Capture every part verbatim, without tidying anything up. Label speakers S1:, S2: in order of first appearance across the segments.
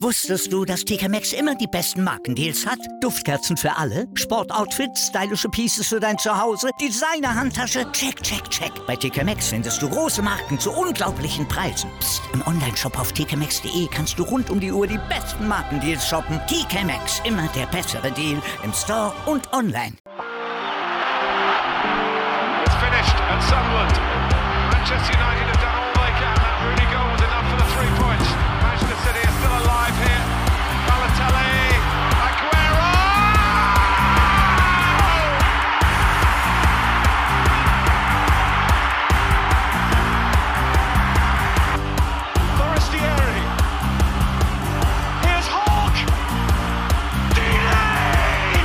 S1: Wusstest du, dass T K Maxx immer die besten Markendeals hat? Duftkerzen für alle, Sportoutfits, stylische Pieces für dein Zuhause, Designer-Handtasche, check, check, check. Bei T K Maxx findest du große Marken zu unglaublichen Preisen. Psst. Im Onlineshop auf t k maxx punkt d e kannst du rund um die Uhr die besten Markendeals shoppen. T K Maxx, immer der bessere Deal im Store und online.
S2: It's finished at Sunderland. Manchester United have done all they can. That Rooney goal was enough for the three points. Manchester City are still alive here. Balotelli, Aguero! Forestieri. Here's Hawk. Delay!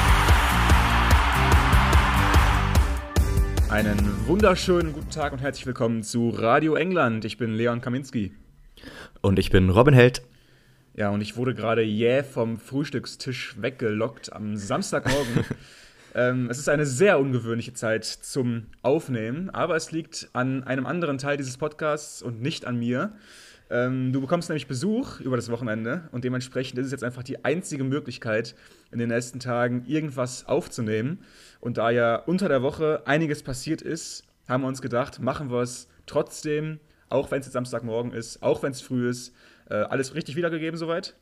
S3: Einen wunderschönen guten Tag und herzlich willkommen zu Radio England. Ich bin Leon Kaminski.
S4: Und ich bin Robin Held.
S3: Ja, und ich wurde gerade jäh vom Frühstückstisch weggelockt am Samstagmorgen. ähm, es ist eine sehr ungewöhnliche Zeit zum Aufnehmen, aber es liegt an einem anderen Teil dieses Podcasts und nicht an mir. Ähm, du bekommst nämlich Besuch über das Wochenende und dementsprechend ist es jetzt einfach die einzige Möglichkeit, in den nächsten Tagen irgendwas aufzunehmen. Und da ja unter der Woche einiges passiert ist, haben wir uns gedacht, machen wir es trotzdem, auch wenn es jetzt Samstagmorgen ist, auch wenn es früh ist. Äh, alles richtig wiedergegeben soweit?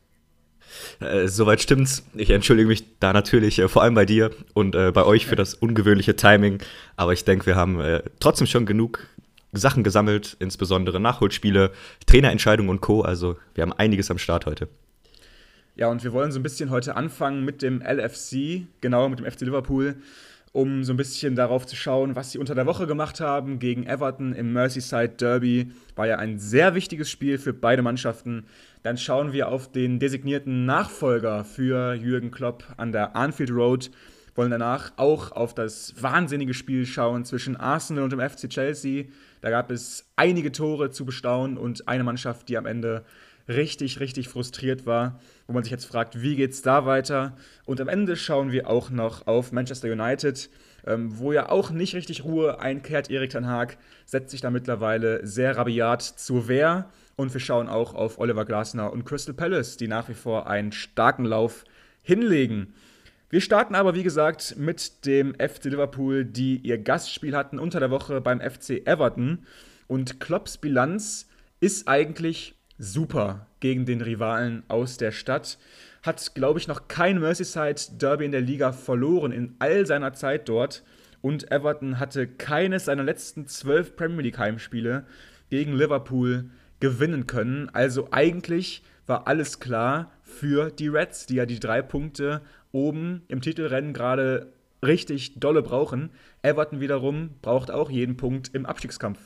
S4: Äh, soweit stimmt's. Ich entschuldige mich da natürlich äh, vor allem bei dir und äh, bei euch für das ungewöhnliche Timing. Aber ich denke, wir haben äh, trotzdem schon genug Sachen gesammelt, insbesondere Nachholspiele, Trainerentscheidungen und Co. Also wir haben einiges am Start heute.
S3: Ja, und wir wollen so ein bisschen heute anfangen mit dem L F C, genau mit dem F C Liverpool, um so ein bisschen darauf zu schauen, was sie unter der Woche gemacht haben gegen Everton im Merseyside Derby. War ja ein sehr wichtiges Spiel für beide Mannschaften. Dann schauen wir auf den designierten Nachfolger für Jürgen Klopp an der Anfield Road. Wollen danach auch auf das wahnsinnige Spiel schauen zwischen Arsenal und dem F C Chelsea. Da gab es einige Tore zu bestaunen und eine Mannschaft, die am Ende richtig, richtig frustriert war, wo man sich jetzt fragt, wie geht's da weiter? Und am Ende schauen wir auch noch auf Manchester United, ähm, wo ja auch nicht richtig Ruhe einkehrt. Erik ten Hag setzt sich da mittlerweile sehr rabiat zur Wehr. Und wir schauen auch auf Oliver Glasner und Crystal Palace, die nach wie vor einen starken Lauf hinlegen. Wir starten aber, wie gesagt, mit dem F C Liverpool, die ihr Gastspiel hatten unter der Woche beim F C Everton. Und Klopps Bilanz ist eigentlich super gegen den Rivalen aus der Stadt. Hat, glaube ich, noch kein Merseyside-Derby in der Liga verloren in all seiner Zeit dort. Und Everton hatte keines seiner letzten zwölf Premier League-Heimspiele gegen Liverpool gewinnen können. Also eigentlich war alles klar für die Reds, die ja die drei Punkte oben im Titelrennen gerade richtig dolle brauchen. Everton wiederum braucht auch jeden Punkt im Abstiegskampf.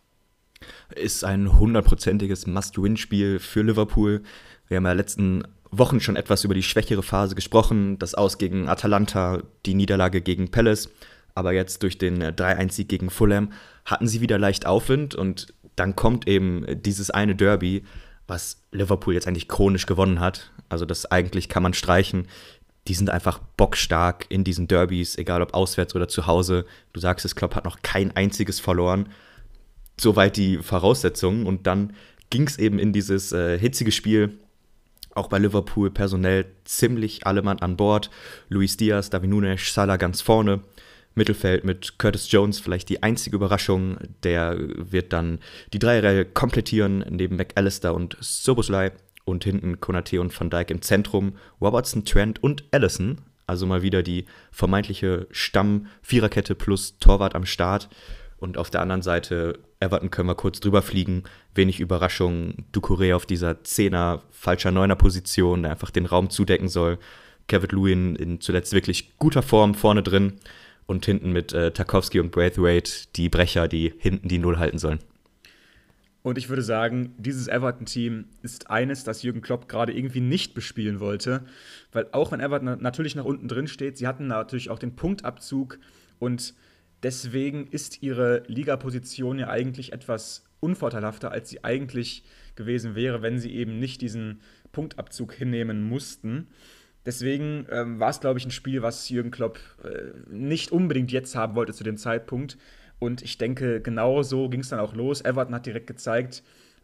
S4: Ist ein hundertprozentiges Must-Win-Spiel für Liverpool. Wir haben ja in den letzten Wochen schon etwas über die schwächere Phase gesprochen. Das Aus gegen Atalanta, die Niederlage gegen Palace. Aber jetzt durch den drei eins Sieg gegen Fulham hatten sie wieder leicht Aufwind. Und dann kommt eben dieses eine Derby, was Liverpool jetzt eigentlich chronisch gewonnen hat. Also das eigentlich kann man streichen. Die sind einfach bockstark in diesen Derbys, egal ob auswärts oder zu Hause. Du sagst es, Klopp hat noch kein einziges verloren. Soweit die Voraussetzungen. Und dann ging es eben in dieses äh, hitzige Spiel. Auch bei Liverpool personell ziemlich alle Mann an Bord. Luis Diaz, David Núñez, Salah ganz vorne. Mittelfeld mit Curtis Jones vielleicht die einzige Überraschung. Der wird dann die Dreierreihe komplettieren, neben McAllister und Szoboszlai. Und hinten Konaté und Van Dijk im Zentrum. Robertson, Trent und Alisson. Also mal wieder die vermeintliche Stamm-Viererkette plus Torwart am Start. Und auf der anderen Seite, Everton können wir kurz drüber fliegen. Wenig Überraschung. Doucouré auf dieser Zehner, falscher Neuner-Position, der einfach den Raum zudecken soll. Calvert-Lewin in zuletzt wirklich guter Form vorne drin. Und hinten mit äh, Tarkowski und Braithwaite die Brecher, die hinten die Null halten sollen.
S3: Und ich würde sagen, dieses Everton-Team ist eines, das Jürgen Klopp gerade irgendwie nicht bespielen wollte. Weil auch wenn Everton natürlich nach unten drin steht, sie hatten natürlich auch den Punktabzug und deswegen ist ihre Ligaposition ja eigentlich etwas unvorteilhafter, als sie eigentlich gewesen wäre, wenn sie eben nicht diesen Punktabzug hinnehmen mussten. Deswegen ähm, war es, glaube ich, ein Spiel, was Jürgen Klopp äh, nicht unbedingt jetzt haben wollte zu dem Zeitpunkt. Und ich denke, genau so ging es dann auch los. Everton hat direkt gezeigt,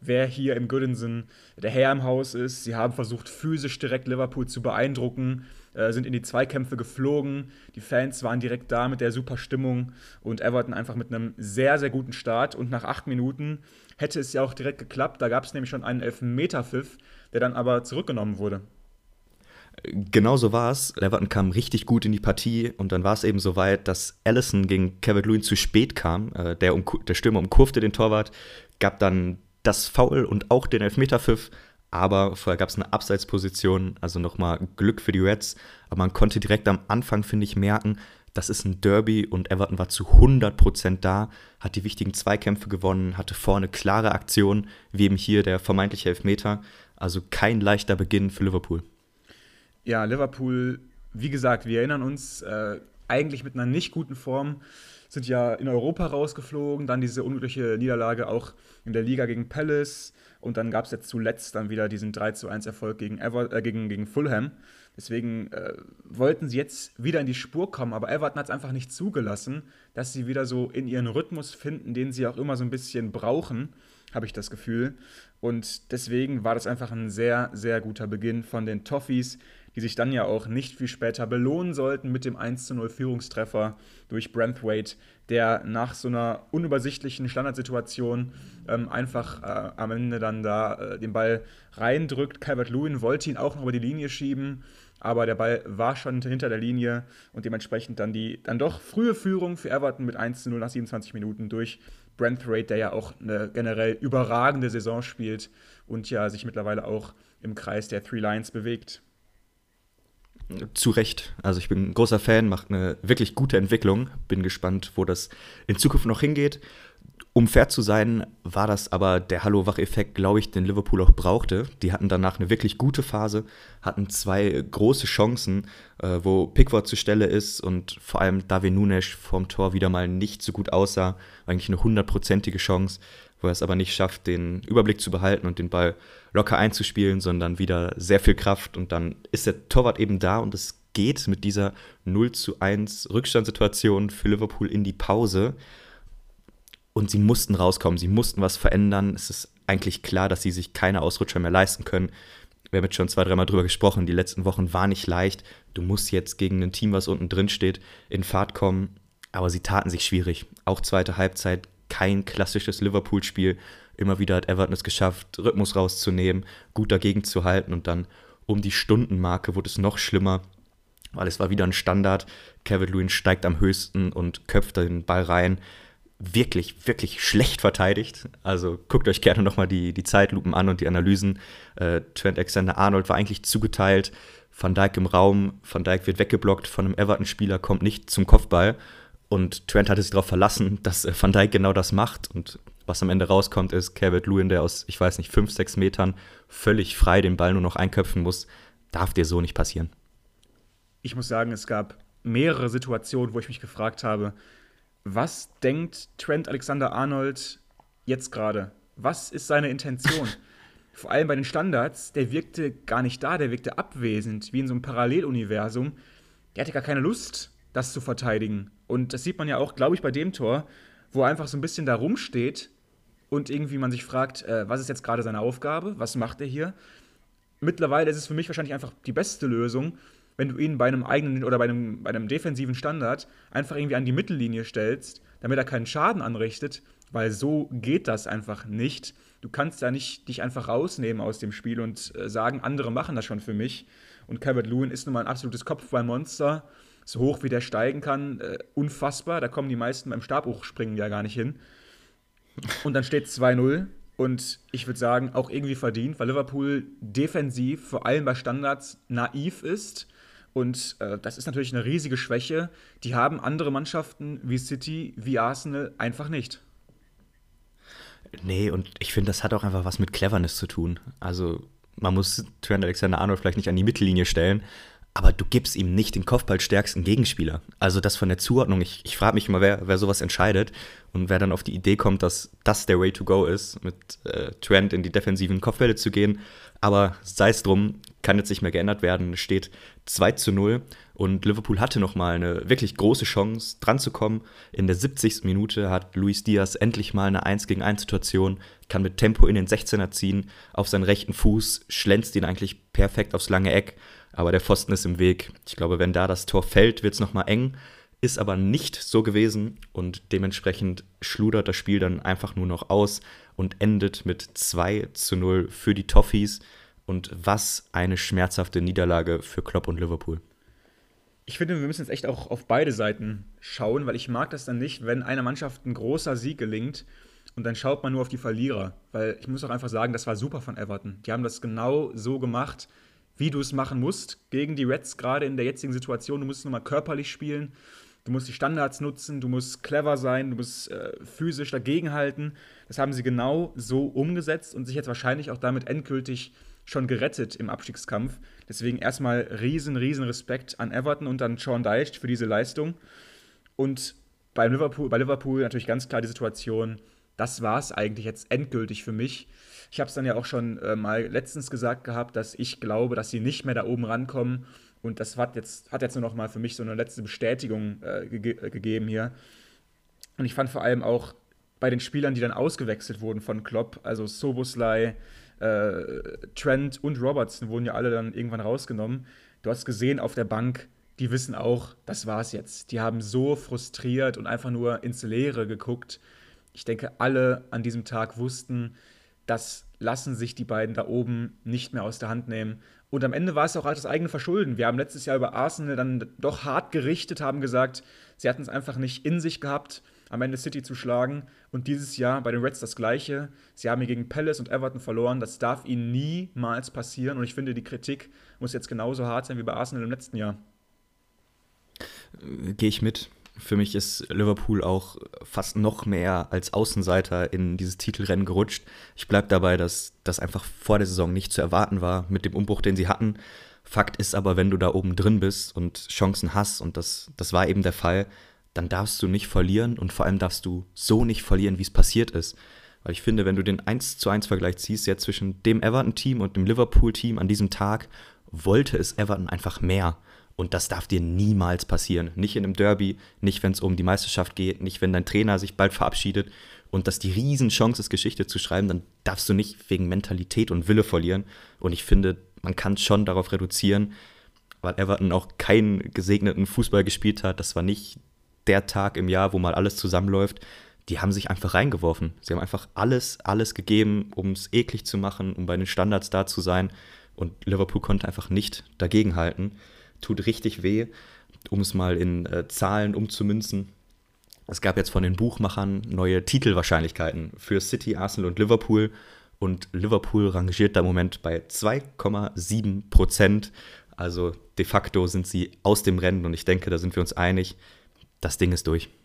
S3: wer hier im Goodison der Herr im Haus ist. Sie haben versucht, physisch direkt Liverpool zu beeindrucken, äh, sind in die Zweikämpfe geflogen. Die Fans waren direkt da mit der super Stimmung und Everton einfach mit einem sehr, sehr guten Start. Und nach acht Minuten hätte es ja auch direkt geklappt. Da gab es nämlich schon einen Elfmeterpfiff, der dann aber zurückgenommen wurde.
S4: Genau so war es. Everton kam richtig gut in die Partie und dann war es eben so weit, dass Alisson gegen Calvert-Lewin zu spät kam. Äh, der, um, der Stürmer umkurvte den Torwart, gab dann das Foul und auch den Elfmeterpfiff, aber vorher gab es eine Abseitsposition, also nochmal Glück für die Reds. Aber man konnte direkt am Anfang, finde ich, merken, das ist ein Derby und Everton war zu hundert Prozent da, hat die wichtigen Zweikämpfe gewonnen, hatte vorne klare Aktionen, wie eben hier der vermeintliche Elfmeter. Also kein leichter Beginn für Liverpool.
S3: Ja, Liverpool, wie gesagt, wir erinnern uns, äh, eigentlich mit einer nicht guten Form, sind ja in Europa rausgeflogen, dann diese unglückliche Niederlage auch in der Liga gegen Palace und dann gab es jetzt zuletzt dann wieder diesen drei zu eins Erfolg gegen, Ever- äh, gegen, gegen Fulham. Deswegen äh, wollten sie jetzt wieder in die Spur kommen, aber Everton hat es einfach nicht zugelassen, dass sie wieder so in ihren Rhythmus finden, den sie auch immer so ein bisschen brauchen, habe ich das Gefühl. Und deswegen war das einfach ein sehr, sehr guter Beginn von den Toffees, die sich dann ja auch nicht viel später belohnen sollten mit dem eins zu null Führungstreffer durch Branthwaite, der nach so einer unübersichtlichen Standardsituation ähm, einfach äh, am Ende dann da äh, den Ball reindrückt. Calvert-Lewin wollte ihn auch noch über die Linie schieben, aber der Ball war schon hinter der Linie und dementsprechend dann die dann doch frühe Führung für Everton mit eins zu null nach siebenundzwanzig Minuten durch Branthwaite, der ja auch eine generell überragende Saison spielt und ja sich mittlerweile auch im Kreis der Three Lions bewegt.
S4: Zu Recht. Also ich bin ein großer Fan, macht eine wirklich gute Entwicklung. Bin gespannt, wo das in Zukunft noch hingeht. Um fair zu sein, war das aber der Hallo-Wach-Effekt, glaube ich, den Liverpool auch brauchte. Die hatten danach eine wirklich gute Phase, hatten zwei große Chancen, äh, wo Pickford zur Stelle ist und vor allem Darwin Núñez vorm Tor wieder mal nicht so gut aussah. Eigentlich eine hundertprozentige Chance, wo er es aber nicht schafft, den Überblick zu behalten und den Ball locker einzuspielen, sondern wieder sehr viel Kraft. Und dann ist der Torwart eben da und es geht mit dieser null zu eins Rückstandssituation für Liverpool in die Pause. Und sie mussten rauskommen, sie mussten was verändern. Es ist eigentlich klar, dass sie sich keine Ausrutscher mehr leisten können. Wir haben jetzt schon zwei, dreimal drüber gesprochen, die letzten Wochen waren nicht leicht. Du musst jetzt gegen ein Team, was unten drin steht, in Fahrt kommen. Aber sie taten sich schwierig. Auch zweite Halbzeit, kein klassisches Liverpool-Spiel. Immer wieder hat Everton es geschafft, Rhythmus rauszunehmen, gut dagegen zu halten. Und dann um die Stundenmarke wurde es noch schlimmer, weil es war wieder ein Standard. Calvert-Lewin steigt am höchsten und köpft den Ball rein. Wirklich, wirklich schlecht verteidigt. Also guckt euch gerne nochmal die, die Zeitlupen an und die Analysen. Äh, Trent Alexander-Arnold war eigentlich zugeteilt. Van Dijk im Raum. Van Dijk wird weggeblockt von einem Everton-Spieler, kommt nicht zum Kopfball. Und Trent hatte sich darauf verlassen, dass äh, Van Dijk genau das macht. Und was am Ende rauskommt, ist Calvert-Lewin, der aus, ich weiß nicht, fünf, sechs Metern völlig frei den Ball nur noch einköpfen muss. Darf dir so nicht passieren.
S3: Ich muss sagen, es gab mehrere Situationen, wo ich mich gefragt habe, was denkt Trent Alexander-Arnold jetzt gerade? Was ist seine Intention? Vor allem bei den Standards, der wirkte gar nicht da, der wirkte abwesend, wie in so einem Paralleluniversum. Der hatte gar keine Lust, das zu verteidigen. Und das sieht man ja auch, glaube ich, bei dem Tor, wo er einfach so ein bisschen da rumsteht und irgendwie man sich fragt, äh, was ist jetzt gerade seine Aufgabe? Was macht er hier? Mittlerweile ist es für mich wahrscheinlich einfach die beste Lösung, wenn du ihn bei einem eigenen oder bei einem, bei einem defensiven Standard einfach irgendwie an die Mittellinie stellst, damit er keinen Schaden anrichtet, weil so geht das einfach nicht. Du kannst da nicht dich einfach rausnehmen aus dem Spiel und äh, sagen, andere machen das schon für mich. Und Calvert-Lewin ist nun mal ein absolutes Kopfballmonster, so hoch wie der steigen kann, äh, unfassbar. Da kommen die meisten beim Stabhochspringen ja gar nicht hin. Und dann steht es zwei null. Und ich würde sagen, auch irgendwie verdient, weil Liverpool defensiv, vor allem bei Standards, naiv ist. Und äh, das ist natürlich eine riesige Schwäche. Die haben andere Mannschaften wie City, wie Arsenal einfach nicht.
S4: Nee, und ich finde, das hat auch einfach was mit Cleverness zu tun. Also man muss Trent Alexander-Arnold vielleicht nicht an die Mittellinie stellen, aber du gibst ihm nicht den kopfballstärksten Gegenspieler. Also das von der Zuordnung, ich, ich frage mich immer, wer, wer sowas entscheidet und wer dann auf die Idee kommt, dass das der Way to go ist, mit äh, Trent in die defensiven Kopfbälle zu gehen. Aber sei es drum, kann jetzt nicht mehr geändert werden, steht zwei zu null und Liverpool hatte nochmal eine wirklich große Chance, dran zu kommen. In der siebzigsten Minute hat Luis Diaz endlich mal eine eins gegen eins Situation, kann mit Tempo in den sechzehner ziehen, auf seinen rechten Fuß, schlänzt ihn eigentlich perfekt aufs lange Eck, aber der Pfosten ist im Weg. Ich glaube, wenn da das Tor fällt, wird es nochmal eng, ist aber nicht so gewesen und dementsprechend schludert das Spiel dann einfach nur noch aus und endet mit zwei zu null für die Toffees. Und was eine schmerzhafte Niederlage für Klopp und Liverpool.
S3: Ich finde, wir müssen jetzt echt auch auf beide Seiten schauen, weil ich mag das dann nicht, wenn einer Mannschaft ein großer Sieg gelingt und dann schaut man nur auf die Verlierer. Weil ich muss auch einfach sagen, das war super von Everton. Die haben das genau so gemacht, wie du es machen musst gegen die Reds, gerade in der jetzigen Situation. Du musst nochmal körperlich spielen, du musst die Standards nutzen, du musst clever sein, du musst äh, physisch dagegenhalten. Das haben sie genau so umgesetzt und sich jetzt wahrscheinlich auch damit endgültig schon gerettet im Abstiegskampf. Deswegen erstmal riesen, riesen Respekt an Everton und an Sean Dyche für diese Leistung. Und bei Liverpool, bei Liverpool natürlich ganz klar die Situation, das war es eigentlich jetzt endgültig für mich. Ich habe es dann ja auch schon äh, mal letztens gesagt gehabt, dass ich glaube, dass sie nicht mehr da oben rankommen. Und das hat jetzt, hat jetzt nur noch mal für mich so eine letzte Bestätigung äh, ge- äh, gegeben hier. Und ich fand vor allem auch bei den Spielern, die dann ausgewechselt wurden von Klopp, also Szoboszlai, Äh, Trent und Robertson wurden ja alle dann irgendwann rausgenommen. Du hast gesehen auf der Bank, die wissen auch, das war's jetzt. Die haben so frustriert und einfach nur ins Leere geguckt. Ich denke, alle an diesem Tag wussten, das lassen sich die beiden da oben nicht mehr aus der Hand nehmen. Und am Ende war es auch das eigene Verschulden. Wir haben letztes Jahr über Arsenal dann doch hart gerichtet, haben gesagt, sie hatten es einfach nicht in sich gehabt, am Ende City zu schlagen. Und dieses Jahr bei den Reds das Gleiche. Sie haben hier gegen Palace und Everton verloren. Das darf ihnen niemals passieren. Und ich finde, die Kritik muss jetzt genauso hart sein wie bei Arsenal im letzten Jahr.
S4: Gehe ich mit. Für mich ist Liverpool auch fast noch mehr als Außenseiter in dieses Titelrennen gerutscht. Ich bleibe dabei, dass das einfach vor der Saison nicht zu erwarten war mit dem Umbruch, den sie hatten. Fakt ist aber, wenn du da oben drin bist und Chancen hast, und das, das war eben der Fall, dann darfst du nicht verlieren und vor allem darfst du so nicht verlieren, wie es passiert ist. Weil ich finde, wenn du den eins zu eins Vergleich ziehst, jetzt zwischen dem Everton-Team und dem Liverpool-Team an diesem Tag, wollte es Everton einfach mehr. Und das darf dir niemals passieren. Nicht in einem Derby, nicht wenn es um die Meisterschaft geht, nicht wenn dein Trainer sich bald verabschiedet. Und dass die Riesenchance ist, Geschichte zu schreiben, dann darfst du nicht wegen Mentalität und Wille verlieren. Und ich finde, man kann es schon darauf reduzieren, weil Everton auch keinen gesegneten Fußball gespielt hat. Das war nicht der Tag im Jahr, wo mal alles zusammenläuft. Die haben sich einfach reingeworfen. Sie haben einfach alles, alles gegeben, um es eklig zu machen, um bei den Standards da zu sein. Und Liverpool konnte einfach nicht dagegenhalten. Tut richtig weh, um es mal in äh, Zahlen umzumünzen. Es gab jetzt von den Buchmachern neue Titelwahrscheinlichkeiten für City, Arsenal und Liverpool. Und Liverpool rangiert da im Moment bei zwei Komma sieben Prozent. Also de facto sind sie aus dem Rennen und ich denke, da sind wir uns einig, das Ding ist durch.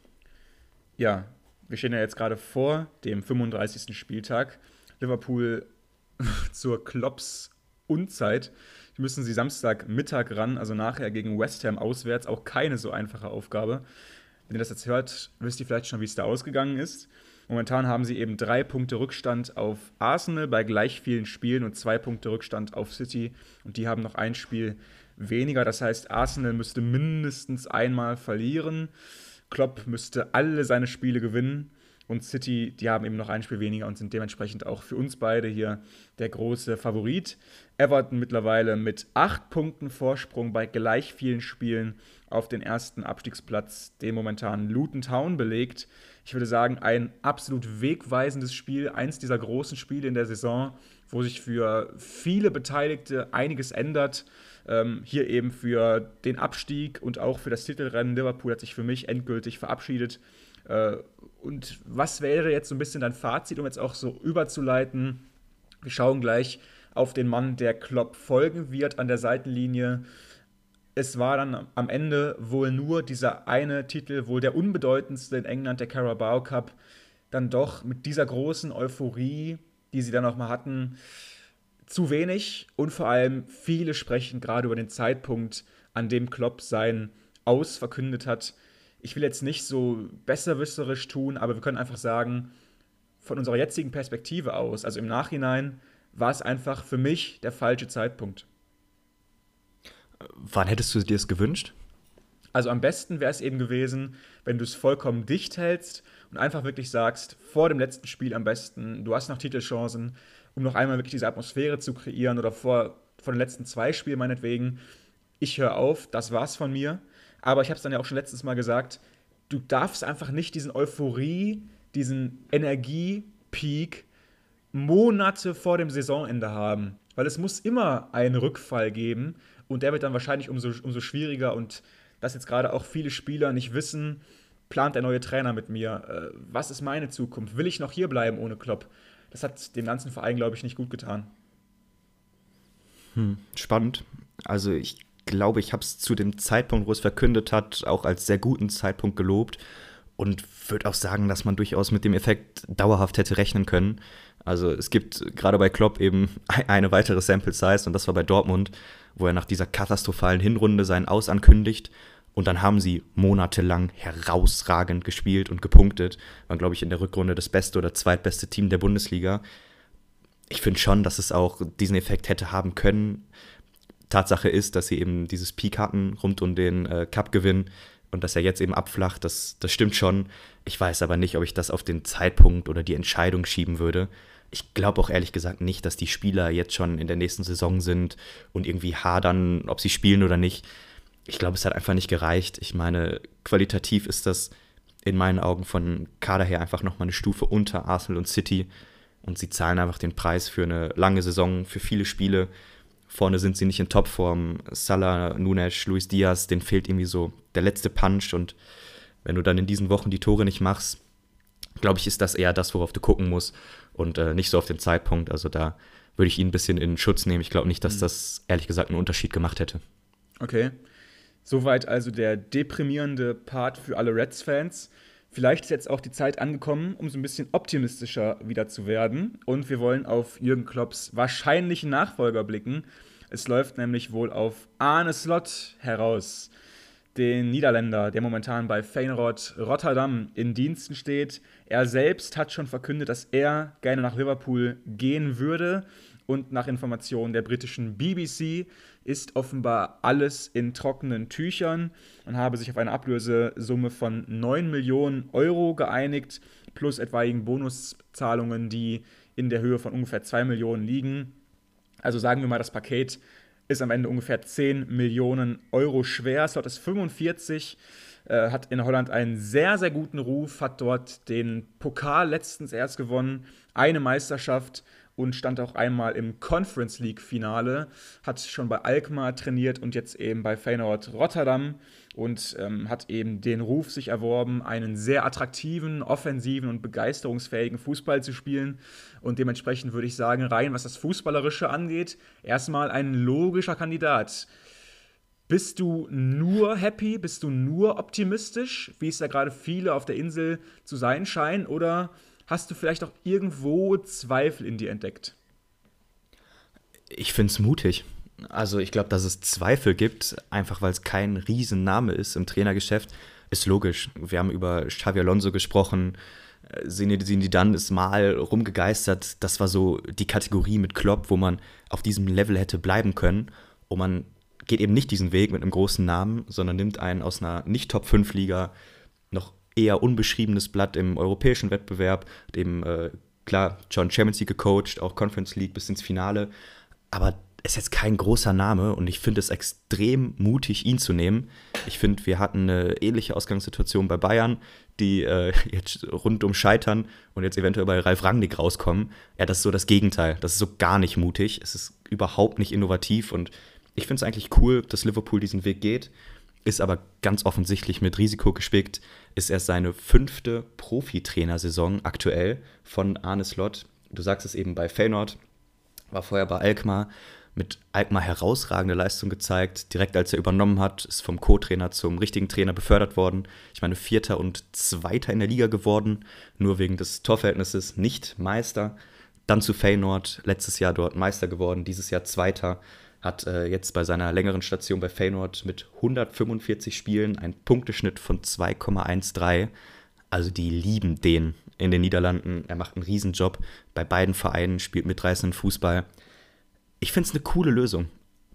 S3: Ja, wir stehen ja jetzt gerade vor dem fünfunddreißigsten Spieltag. Liverpool zur Klopps Unzeit. Die müssen sie Samstagmittag ran, also nachher gegen West Ham auswärts. Auch keine so einfache Aufgabe. Wenn ihr das jetzt hört, wisst ihr vielleicht schon, wie es da ausgegangen ist. Momentan haben sie eben drei Punkte Rückstand auf Arsenal bei gleich vielen Spielen und zwei Punkte Rückstand auf City. Und die haben noch ein Spiel weniger. Das heißt, Arsenal müsste mindestens einmal verlieren. Klopp müsste alle seine Spiele gewinnen. Und City, die haben eben noch ein Spiel weniger und sind dementsprechend auch für uns beide hier der große Favorit. Everton mittlerweile mit acht Punkten Vorsprung bei gleich vielen Spielen auf den ersten Abstiegsplatz, den momentan Luton Town belegt. Ich würde sagen, ein absolut wegweisendes Spiel, eins dieser großen Spiele in der Saison, wo sich für viele Beteiligte einiges ändert. Ähm, hier eben für den Abstieg und auch für das Titelrennen. Liverpool hat sich für mich endgültig verabschiedet. Äh, und was wäre jetzt so ein bisschen dein Fazit, um jetzt auch so überzuleiten? Wir schauen gleich auf den Mann, der Klopp folgen wird an der Seitenlinie. Es war dann am Ende wohl nur dieser eine Titel, wohl der unbedeutendste in England, der Carabao Cup, dann doch mit dieser großen Euphorie, die sie dann auch mal hatten, zu wenig. Und vor allem viele sprechen gerade über den Zeitpunkt, an dem Klopp sein Aus verkündet hat. Ich will jetzt nicht so besserwisserisch tun, aber wir können einfach sagen, von unserer jetzigen Perspektive aus, also im Nachhinein, war es einfach für mich der falsche Zeitpunkt.
S4: Wann hättest du dir das gewünscht?
S3: Also am besten wäre es eben gewesen, wenn du es vollkommen dicht hältst und einfach wirklich sagst, vor dem letzten Spiel am besten, du hast noch Titelchancen, um noch einmal wirklich diese Atmosphäre zu kreieren oder vor, vor den letzten zwei Spielen meinetwegen, ich höre auf, das war's von mir. Aber ich habe es dann ja auch schon letztes Mal gesagt, du darfst einfach nicht diesen Euphorie, diesen Energiepeak Monate vor dem Saisonende haben. Weil es muss immer einen Rückfall geben und der wird dann wahrscheinlich umso, umso schwieriger. Und dass jetzt gerade auch viele Spieler nicht wissen, plant der neue Trainer mit mir? Äh, was ist meine Zukunft? Will ich noch hier bleiben ohne Klopp? Das hat dem ganzen Verein, glaube ich, nicht gut getan.
S4: Hm, spannend. Also ich glaube, ich habe es zu dem Zeitpunkt, wo es verkündet hat, auch als sehr guten Zeitpunkt gelobt und würde auch sagen, dass man durchaus mit dem Effekt dauerhaft hätte rechnen können. Also es gibt gerade bei Klopp eben eine weitere Sample Size und das war bei Dortmund, wo er nach dieser katastrophalen Hinrunde seinen Aus ankündigt und dann haben sie monatelang herausragend gespielt und gepunktet. Waren, glaube ich, in der Rückrunde das beste oder zweitbeste Team der Bundesliga. Ich finde schon, dass es auch diesen Effekt hätte haben können. Tatsache ist, dass sie eben dieses Peak hatten rund um den äh, Cup-Gewinn und dass er jetzt eben abflacht, das, das stimmt schon. Ich weiß aber nicht, ob ich das auf den Zeitpunkt oder die Entscheidung schieben würde. Ich glaube auch ehrlich gesagt nicht, dass die Spieler jetzt schon in der nächsten Saison sind und irgendwie hadern, ob sie spielen oder nicht. Ich glaube, es hat einfach nicht gereicht. Ich meine, qualitativ ist das in meinen Augen von Kader her einfach nochmal eine Stufe unter Arsenal und City und sie zahlen einfach den Preis für eine lange Saison, für viele Spiele. Vorne sind sie nicht in Topform. Salah, Nunes, Luis Diaz, denen fehlt irgendwie so der letzte Punch. Und wenn du dann in diesen Wochen die Tore nicht machst, glaube ich, ist das eher das, worauf du gucken musst und äh, nicht so auf den Zeitpunkt. Also da würde ich ihn ein bisschen in Schutz nehmen. Ich glaube nicht, dass das ehrlich gesagt einen Unterschied gemacht hätte.
S3: Okay. Soweit also der deprimierende Part für alle Reds-Fans. Vielleicht ist jetzt auch die Zeit angekommen, um so ein bisschen optimistischer wieder zu werden. Und wir wollen auf Jürgen Klopps wahrscheinlichen Nachfolger blicken. Es läuft nämlich wohl auf Arne Slot heraus, den Niederländer, der momentan bei Feyenoord Rotterdam in Diensten steht. Er selbst hat schon verkündet, dass er gerne nach Liverpool gehen würde. Und nach Informationen der britischen B B C ist offenbar alles in trockenen Tüchern und habe sich auf eine Ablösesumme von neun Millionen Euro geeinigt, plus etwaigen Bonuszahlungen, die in der Höhe von ungefähr zwei Millionen liegen. Also sagen wir mal, das Paket ist am Ende ungefähr zehn Millionen Euro schwer. Slot ist fünfundvierzig, äh, hat in Holland einen sehr, sehr guten Ruf, hat dort den Pokal letztens erst gewonnen, eine Meisterschaft und stand auch einmal im Conference League-Finale, hat schon bei Alkmaar trainiert und jetzt eben bei Feyenoord Rotterdam und ähm, hat eben den Ruf sich erworben, einen sehr attraktiven, offensiven und begeisterungsfähigen Fußball zu spielen. Und dementsprechend würde ich sagen, rein was das Fußballerische angeht, erstmal ein logischer Kandidat. Bist du nur happy, bist du nur optimistisch, wie es da gerade viele auf der Insel zu sein scheinen, oder hast du vielleicht auch irgendwo Zweifel in dir entdeckt?
S4: Ich finde es mutig. Also ich glaube, dass es Zweifel gibt, einfach weil es kein Riesenname ist im Trainergeschäft, ist logisch. Wir haben über Xabi Alonso gesprochen, Zinedine Zidane ist mal rumgegeistert. Das war so die Kategorie mit Klopp, wo man auf diesem Level hätte bleiben können. Und man geht eben nicht diesen Weg mit einem großen Namen, sondern nimmt einen aus einer Nicht-Top fünf Liga, noch eher unbeschriebenes Blatt im europäischen Wettbewerb, dem, äh, klar, schon Champions League gecoacht, auch Conference League bis ins Finale, aber ist jetzt kein großer Name und ich finde es extrem mutig, ihn zu nehmen. Ich finde, wir hatten eine ähnliche Ausgangssituation bei Bayern, die äh, jetzt rundum scheitern und jetzt eventuell bei Ralf Rangnick rauskommen. Ja, das ist so das Gegenteil. Das ist so gar nicht mutig. Es ist überhaupt nicht innovativ und ich finde es eigentlich cool, dass Liverpool diesen Weg geht. Ist aber ganz offensichtlich mit Risiko gespickt, ist erst seine fünfte Profitrainersaison aktuell von Arne Slot. Du sagst es eben bei Feyenoord, war vorher bei Alkmaar, mit Alkmaar herausragende Leistung gezeigt. Direkt als er übernommen hat, ist vom Co-Trainer zum richtigen Trainer befördert worden. Ich meine, Vierter und Zweiter in der Liga geworden, nur wegen des Torverhältnisses nicht Meister. Dann zu Feyenoord, letztes Jahr dort Meister geworden, dieses Jahr Zweiter. Hat äh, jetzt bei seiner längeren Station bei Feyenoord mit hundertfünfundvierzig Spielen einen Punkteschnitt von zwei Komma dreizehn. Also die lieben den in den Niederlanden. Er macht einen Riesenjob bei beiden Vereinen, spielt mitreißenden Fußball. Ich finde es eine coole Lösung.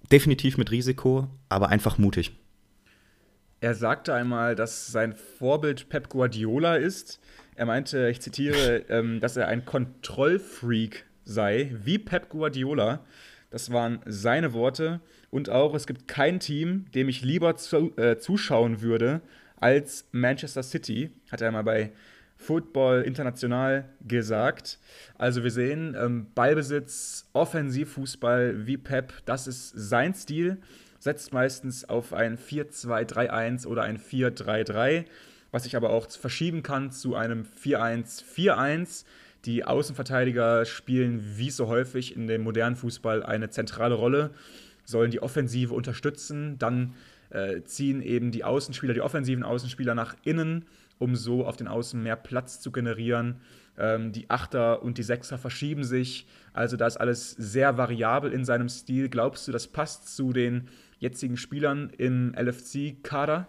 S4: definitiv mit Risiko, aber einfach mutig.
S3: Er sagte einmal, dass sein Vorbild Pep Guardiola ist. Er meinte, ich zitiere, ähm, dass er ein Kontrollfreak sei, wie Pep Guardiola. Das waren seine Worte. Und auch, es gibt kein Team, dem ich lieber zu, äh, zuschauen würde, als Manchester City, hat er mal bei Football International gesagt. Also wir sehen, ähm, Ballbesitz, Offensivfußball wie Pep, das ist sein Stil. Setzt meistens auf ein vier zwei drei eins oder ein vier drei drei, was sich aber auch verschieben kann zu einem vier eins vier eins. Die Außenverteidiger spielen wie so häufig in dem modernen Fußball eine zentrale Rolle, sollen die Offensive unterstützen, dann äh, ziehen eben die Außenspieler, die offensiven Außenspieler nach innen, um so auf den Außen mehr Platz zu generieren. Ähm, die Achter und die Sechser verschieben sich, also da ist alles sehr variabel in seinem Stil. Glaubst du, das passt zu den jetzigen Spielern im L F C-Kader?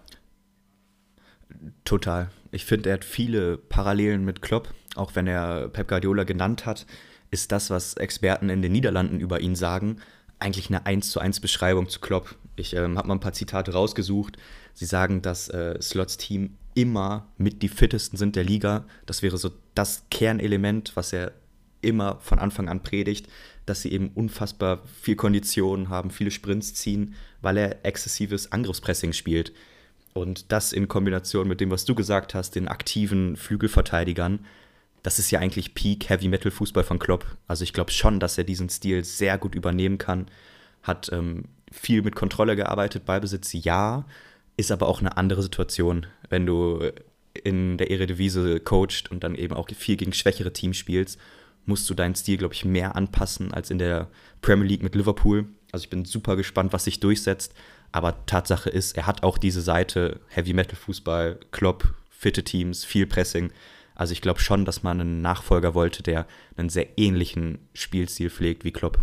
S4: Total. Ich finde, er hat viele Parallelen mit Klopp. Auch wenn er Pep Guardiola genannt hat, ist das, was Experten in den Niederlanden über ihn sagen, eigentlich eine eins zu eins Beschreibung zu Klopp. Ich ähm, habe mal ein paar Zitate rausgesucht. Sie sagen, dass äh, Slots Team immer mit die fittesten sind der Liga. Das wäre so das Kernelement, was er immer von Anfang an predigt, dass sie eben unfassbar viel Kondition haben, viele Sprints ziehen, weil er exzessives Angriffspressing spielt. Und das in Kombination mit dem, was du gesagt hast, den aktiven Flügelverteidigern, das ist ja eigentlich Peak Heavy Metal Fußball von Klopp. Also ich glaube schon, dass er diesen Stil sehr gut übernehmen kann. Hat ähm, viel mit Kontrolle gearbeitet, Ballbesitz ja, ist aber auch eine andere Situation, wenn du in der Eredivisie coacht und dann eben auch viel gegen schwächere Teams spielst, musst du deinen Stil, glaube ich, mehr anpassen als in der Premier League mit Liverpool. Also ich bin super gespannt, was sich durchsetzt. Aber Tatsache ist, er hat auch diese Seite Heavy-Metal-Fußball, Klopp, fitte Teams, viel Pressing. Also ich glaube schon, dass man einen Nachfolger wollte, der einen sehr ähnlichen Spielstil pflegt wie Klopp.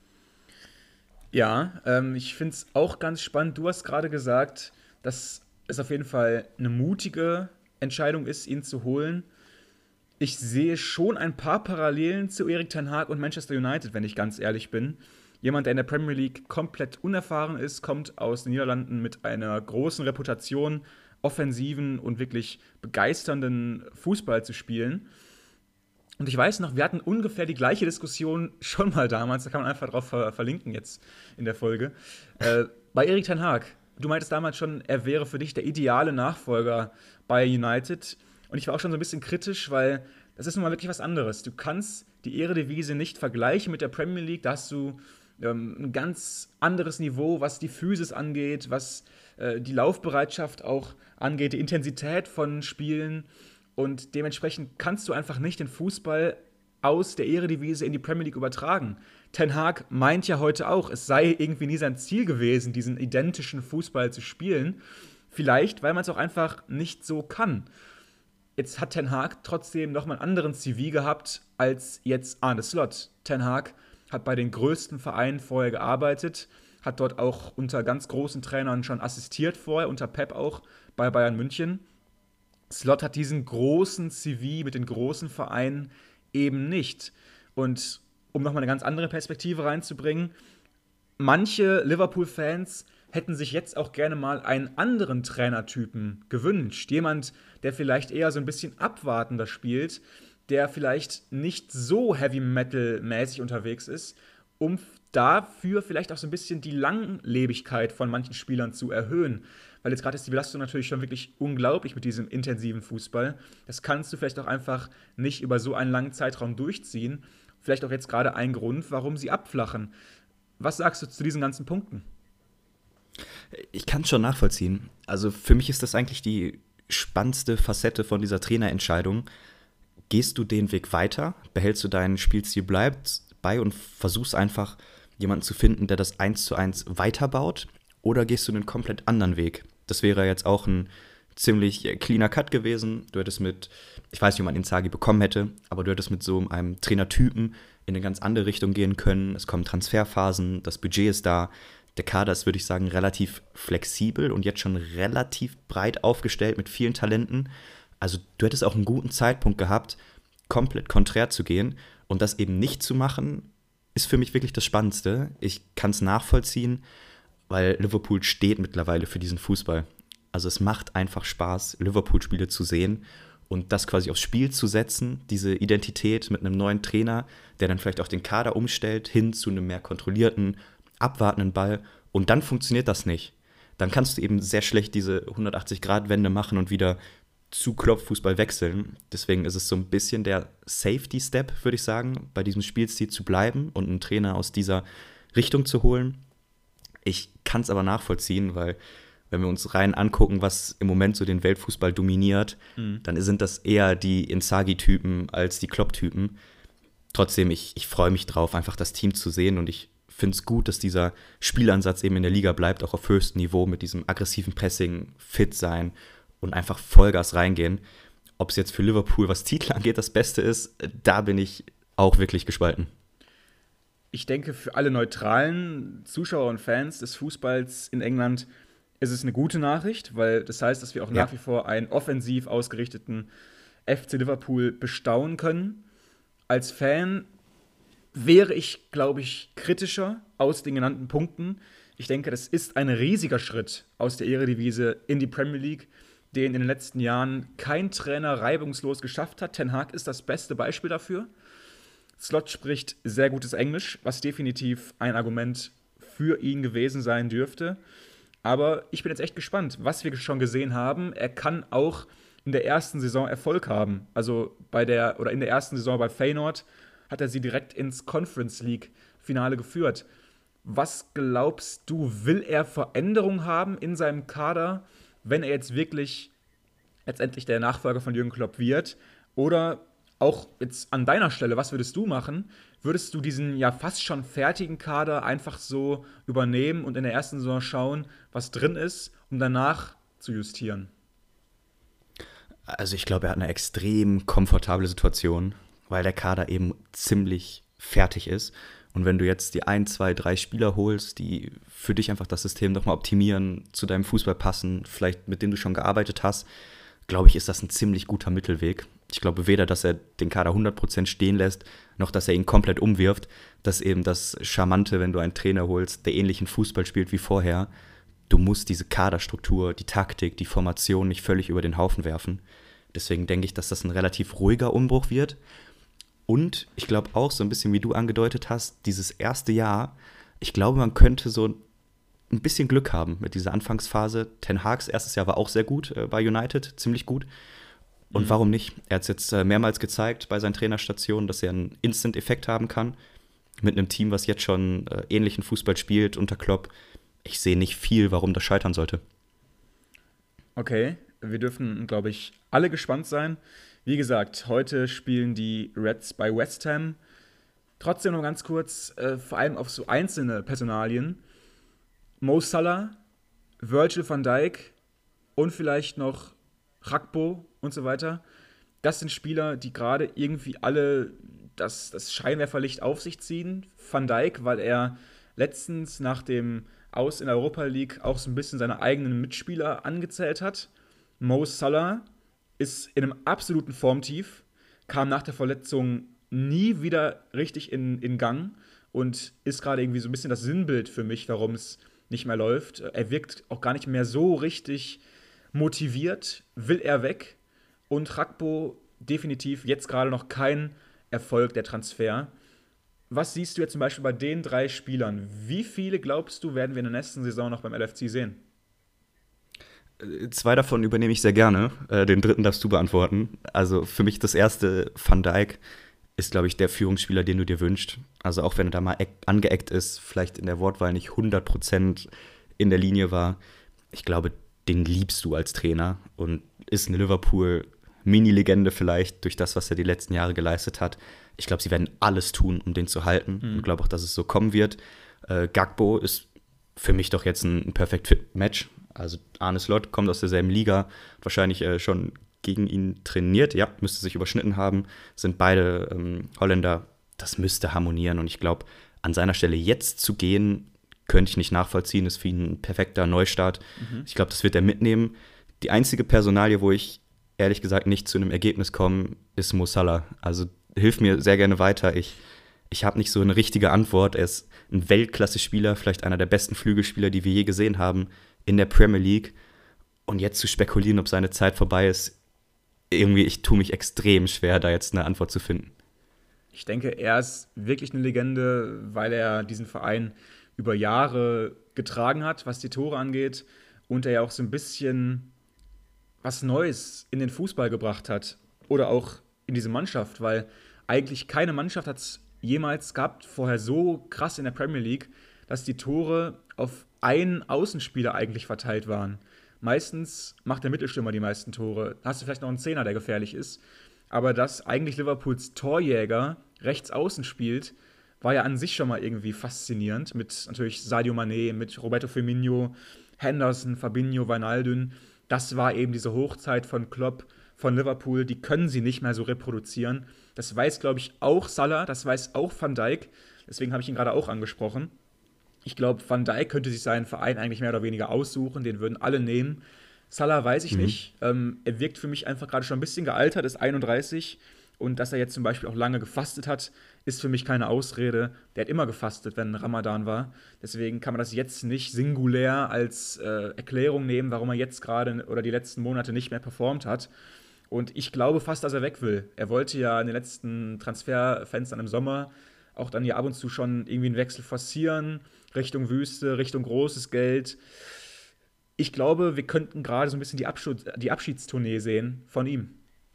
S3: Ja, ähm, ich finde es auch ganz spannend. Du hast gerade gesagt, dass es auf jeden Fall eine mutige Entscheidung ist, ihn zu holen. Ich sehe schon ein paar Parallelen zu Erik ten Hag und Manchester United, wenn ich ganz ehrlich bin. Jemand, der in der Premier League komplett unerfahren ist, kommt aus den Niederlanden mit einer großen Reputation, offensiven und wirklich begeisternden Fußball zu spielen. Und ich weiß noch, wir hatten ungefähr die gleiche Diskussion schon mal damals, da kann man einfach drauf ver- verlinken jetzt in der Folge. Äh, bei Erik ten Hag, du meintest damals schon, er wäre für dich der ideale Nachfolger bei United. Und ich war auch schon so ein bisschen kritisch, weil das ist nun mal wirklich was anderes. Du kannst die Eredivisie nicht vergleichen mit der Premier League. Da hast du ähm, ein ganz anderes Niveau, was die Physis angeht, was äh, die Laufbereitschaft auch angeht, die Intensität von Spielen. Und dementsprechend kannst du einfach nicht den Fußball aus der Eredivisie in die Premier League übertragen. Ten Hag meint ja heute auch, es sei irgendwie nie sein Ziel gewesen, diesen identischen Fußball zu spielen. Vielleicht, weil man es auch einfach nicht so kann. Jetzt hat Ten Hag trotzdem nochmal einen anderen C V gehabt als jetzt Arne Slot. Ten Hag hat bei den größten Vereinen vorher gearbeitet, hat dort auch unter ganz großen Trainern schon assistiert vorher, unter Pep auch bei Bayern München. Slot hat diesen großen C V mit den großen Vereinen eben nicht. Und um nochmal eine ganz andere Perspektive reinzubringen, manche Liverpool-Fans hätten sich jetzt auch gerne mal einen anderen Trainertypen gewünscht. Jemand, der vielleicht eher so ein bisschen abwartender spielt, der vielleicht nicht so Heavy-Metal-mäßig unterwegs ist, um dafür vielleicht auch so ein bisschen die Langlebigkeit von manchen Spielern zu erhöhen. Weil jetzt gerade ist die Belastung natürlich schon wirklich unglaublich mit diesem intensiven Fußball. Das kannst du vielleicht auch einfach nicht über so einen langen Zeitraum durchziehen. Vielleicht auch jetzt gerade ein Grund, warum sie abflachen. Was sagst du zu diesen ganzen Punkten?
S4: Ich kann es schon nachvollziehen. Also für mich ist das eigentlich die spannendste Facette von dieser Trainerentscheidung. Gehst du den Weg weiter? Behältst du deinen Spielstil bleibt bei und versuchst einfach, jemanden zu finden, der das eins zu eins weiterbaut? Oder gehst du einen komplett anderen Weg? Das wäre jetzt auch ein ziemlich cleaner Cut gewesen. Du hättest mit, ich weiß nicht, ob man Inzaghi bekommen hätte, aber du hättest mit so einem Trainertypen in eine ganz andere Richtung gehen können. Es kommen Transferphasen, das Budget ist da. Der Kader ist, würde ich sagen, relativ flexibel und jetzt schon relativ breit aufgestellt mit vielen Talenten. Also du hättest auch einen guten Zeitpunkt gehabt, komplett konträr zu gehen und das eben nicht zu machen, ist für mich wirklich das Spannendste. Ich kann es nachvollziehen, weil Liverpool steht mittlerweile für diesen Fußball. Also es macht einfach Spaß, Liverpool-Spiele zu sehen und das quasi aufs Spiel zu setzen, diese Identität mit einem neuen Trainer, der dann vielleicht auch den Kader umstellt, hin zu einem mehr kontrollierten, abwartenden Ball. Und dann funktioniert das nicht. Dann kannst du eben sehr schlecht diese hundertachtzig-Grad-Wende machen und wieder zu Klopffußball wechseln. Deswegen ist es so ein bisschen der Safety-Step, würde ich sagen, bei diesem Spielstil zu bleiben und einen Trainer aus dieser Richtung zu holen. Ich kann es aber nachvollziehen, weil wenn wir uns rein angucken, was im Moment so den Weltfußball dominiert, mhm. dann sind das eher die Inzaghi-Typen als die Klopp-Typen. Trotzdem, ich, ich freue mich drauf, einfach das Team zu sehen und ich finde es gut, dass dieser Spielansatz eben in der Liga bleibt, auch auf höchstem Niveau mit diesem aggressiven Pressing, fit sein und einfach Vollgas reingehen. Ob es jetzt für Liverpool, was Titel angeht, das Beste ist, da bin ich auch wirklich gespalten.
S3: Ich denke, für alle neutralen Zuschauer und Fans des Fußballs in England ist es eine gute Nachricht, weil das heißt, dass wir auch ja. nach wie vor einen offensiv ausgerichteten F C Liverpool bestaunen können. Als Fan wäre ich, glaube ich, kritischer aus den genannten Punkten. Ich denke, das ist ein riesiger Schritt aus der Eredivisie in die Premier League, den in den letzten Jahren kein Trainer reibungslos geschafft hat. Ten Hag ist das beste Beispiel dafür. Slot spricht sehr gutes Englisch, was definitiv ein Argument für ihn gewesen sein dürfte. Aber ich bin jetzt echt gespannt, was wir schon gesehen haben. Er kann auch in der ersten Saison Erfolg haben. Also bei der oder in der ersten Saison bei Feyenoord hat er sie direkt ins Conference League Finale geführt. Was glaubst du, will er Veränderungen haben in seinem Kader, wenn er jetzt wirklich letztendlich der Nachfolger von Jürgen Klopp wird? Oder auch jetzt an deiner Stelle, was würdest du machen? Würdest du diesen ja fast schon fertigen Kader einfach so übernehmen und in der ersten Saison schauen, was drin ist, um danach zu justieren?
S4: Also ich glaube, er hat eine extrem komfortable Situation, weil der Kader eben ziemlich fertig ist. Und wenn du jetzt die ein, zwei, drei Spieler holst, die für dich einfach das System nochmal optimieren, zu deinem Fußball passen, vielleicht mit denen du schon gearbeitet hast, glaube ich, ist das ein ziemlich guter Mittelweg. Ich glaube weder, dass er den Kader hundert Prozent stehen lässt, noch dass er ihn komplett umwirft. Das ist eben das Charmante, wenn du einen Trainer holst, der ähnlichen Fußball spielt wie vorher. Du musst diese Kaderstruktur, die Taktik, die Formation nicht völlig über den Haufen werfen. Deswegen denke ich, dass das ein relativ ruhiger Umbruch wird. Und ich glaube auch, so ein bisschen wie du angedeutet hast, dieses erste Jahr, ich glaube, man könnte so ein bisschen Glück haben mit dieser Anfangsphase. Ten Hags erstes Jahr war auch sehr gut äh, bei United, ziemlich gut. Und mhm. warum nicht? Er hat es jetzt äh, mehrmals gezeigt bei seinen Trainerstationen, dass er einen Instant-Effekt haben kann. Mit einem Team, was jetzt schon äh, ähnlichen Fußball spielt unter Klopp. Ich sehe nicht viel, warum das scheitern sollte.
S3: Okay, wir dürfen, glaube ich, alle gespannt sein. Wie gesagt, heute spielen die Reds bei West Ham. Trotzdem noch ganz kurz, äh, vor allem auf so einzelne Personalien. Mo Salah, Virgil van Dijk und vielleicht noch Gakpo und so weiter. Das sind Spieler, die gerade irgendwie alle das, das Scheinwerferlicht auf sich ziehen. Van Dijk, weil er letztens nach dem Aus in der Europa League auch so ein bisschen seine eigenen Mitspieler angezählt hat. Mo Salah ist in einem absoluten Formtief, kam nach der Verletzung nie wieder richtig in, in Gang und ist gerade irgendwie so ein bisschen das Sinnbild für mich, warum es nicht mehr läuft. Er wirkt auch gar nicht mehr so richtig motiviert, will er weg. Und Gakpo definitiv jetzt gerade noch kein Erfolg der Transfer. Was siehst du jetzt zum Beispiel bei den drei Spielern? Wie viele, glaubst du, werden wir in der nächsten Saison noch beim L F C sehen?
S4: Zwei davon übernehme ich sehr gerne. Den dritten darfst du beantworten. Also für mich das erste, Van Dijk ist, glaube ich, der Führungsspieler, den du dir wünschst. Also auch wenn er da mal angeeckt ist, vielleicht in der Wortwahl nicht hundert Prozent in der Linie war. Ich glaube, den liebst du als Trainer und ist eine Liverpool-Mini-Legende vielleicht durch das, was er die letzten Jahre geleistet hat. Ich glaube, sie werden alles tun, um den zu halten. Mhm. Und glaube auch, dass es so kommen wird. Äh, Gakpo ist für mich doch jetzt ein, ein perfekt fit Match. Also Arne Slot kommt aus derselben Liga, wahrscheinlich äh, schon gegen ihn trainiert. Ja, müsste sich überschnitten haben. Sind beide ähm, Holländer. Das müsste harmonieren. Und ich glaube, an seiner Stelle jetzt zu gehen, könnte ich nicht nachvollziehen. Ist für ihn ein perfekter Neustart. Mhm. Ich glaube, das wird er mitnehmen. Die einzige Personalie, wo ich ehrlich gesagt nicht zu einem Ergebnis komme, ist Mo Salah. Also hilf mir sehr gerne weiter. Ich, ich habe nicht so eine richtige Antwort. Er ist ein Weltklasse-Spieler, vielleicht einer der besten Flügelspieler, die wir je gesehen haben in der Premier League. Und jetzt zu spekulieren, ob seine Zeit vorbei ist, irgendwie, ich tue mich extrem schwer, da jetzt eine Antwort zu finden.
S3: Ich denke, er ist wirklich eine Legende, weil er diesen Verein über Jahre getragen hat, was die Tore angeht. Und er ja auch so ein bisschen was Neues in den Fußball gebracht hat. Oder auch in diese Mannschaft, weil eigentlich keine Mannschaft hat es jemals gehabt, vorher so krass in der Premier League, dass die Tore auf einen Außenspieler eigentlich verteilt waren. Meistens macht der Mittelstürmer die meisten Tore. Da hast du vielleicht noch einen Zehner, der gefährlich ist. Aber dass eigentlich Liverpools Torjäger rechts außen spielt, war ja an sich schon mal irgendwie faszinierend. Mit natürlich Sadio Mané, mit Roberto Firmino, Henderson, Fabinho, Wijnaldum. Das war eben diese Hochzeit von Klopp, von Liverpool. Die können sie nicht mehr so reproduzieren. Das weiß, glaube ich, auch Salah, das weiß auch Van Dijk. Deswegen habe ich ihn gerade auch angesprochen. Ich glaube, Van Dijk könnte sich seinen Verein eigentlich mehr oder weniger aussuchen. Den würden alle nehmen. Salah weiß ich mhm. nicht. Ähm, er wirkt für mich einfach gerade schon ein bisschen gealtert, ist einunddreißig. Und dass er jetzt zum Beispiel auch lange gefastet hat, ist für mich keine Ausrede. Der hat immer gefastet, wenn Ramadan war. Deswegen kann man das jetzt nicht singulär als äh, Erklärung nehmen, warum er jetzt gerade oder die letzten Monate nicht mehr performt hat. Und ich glaube fast, dass er weg will. Er wollte ja in den letzten Transferfenstern im Sommer auch dann ja ab und zu schon irgendwie einen Wechsel forcieren, Richtung Wüste, Richtung großes Geld. Ich glaube, wir könnten gerade so ein bisschen die, Abschied, die Abschiedstournee sehen von ihm.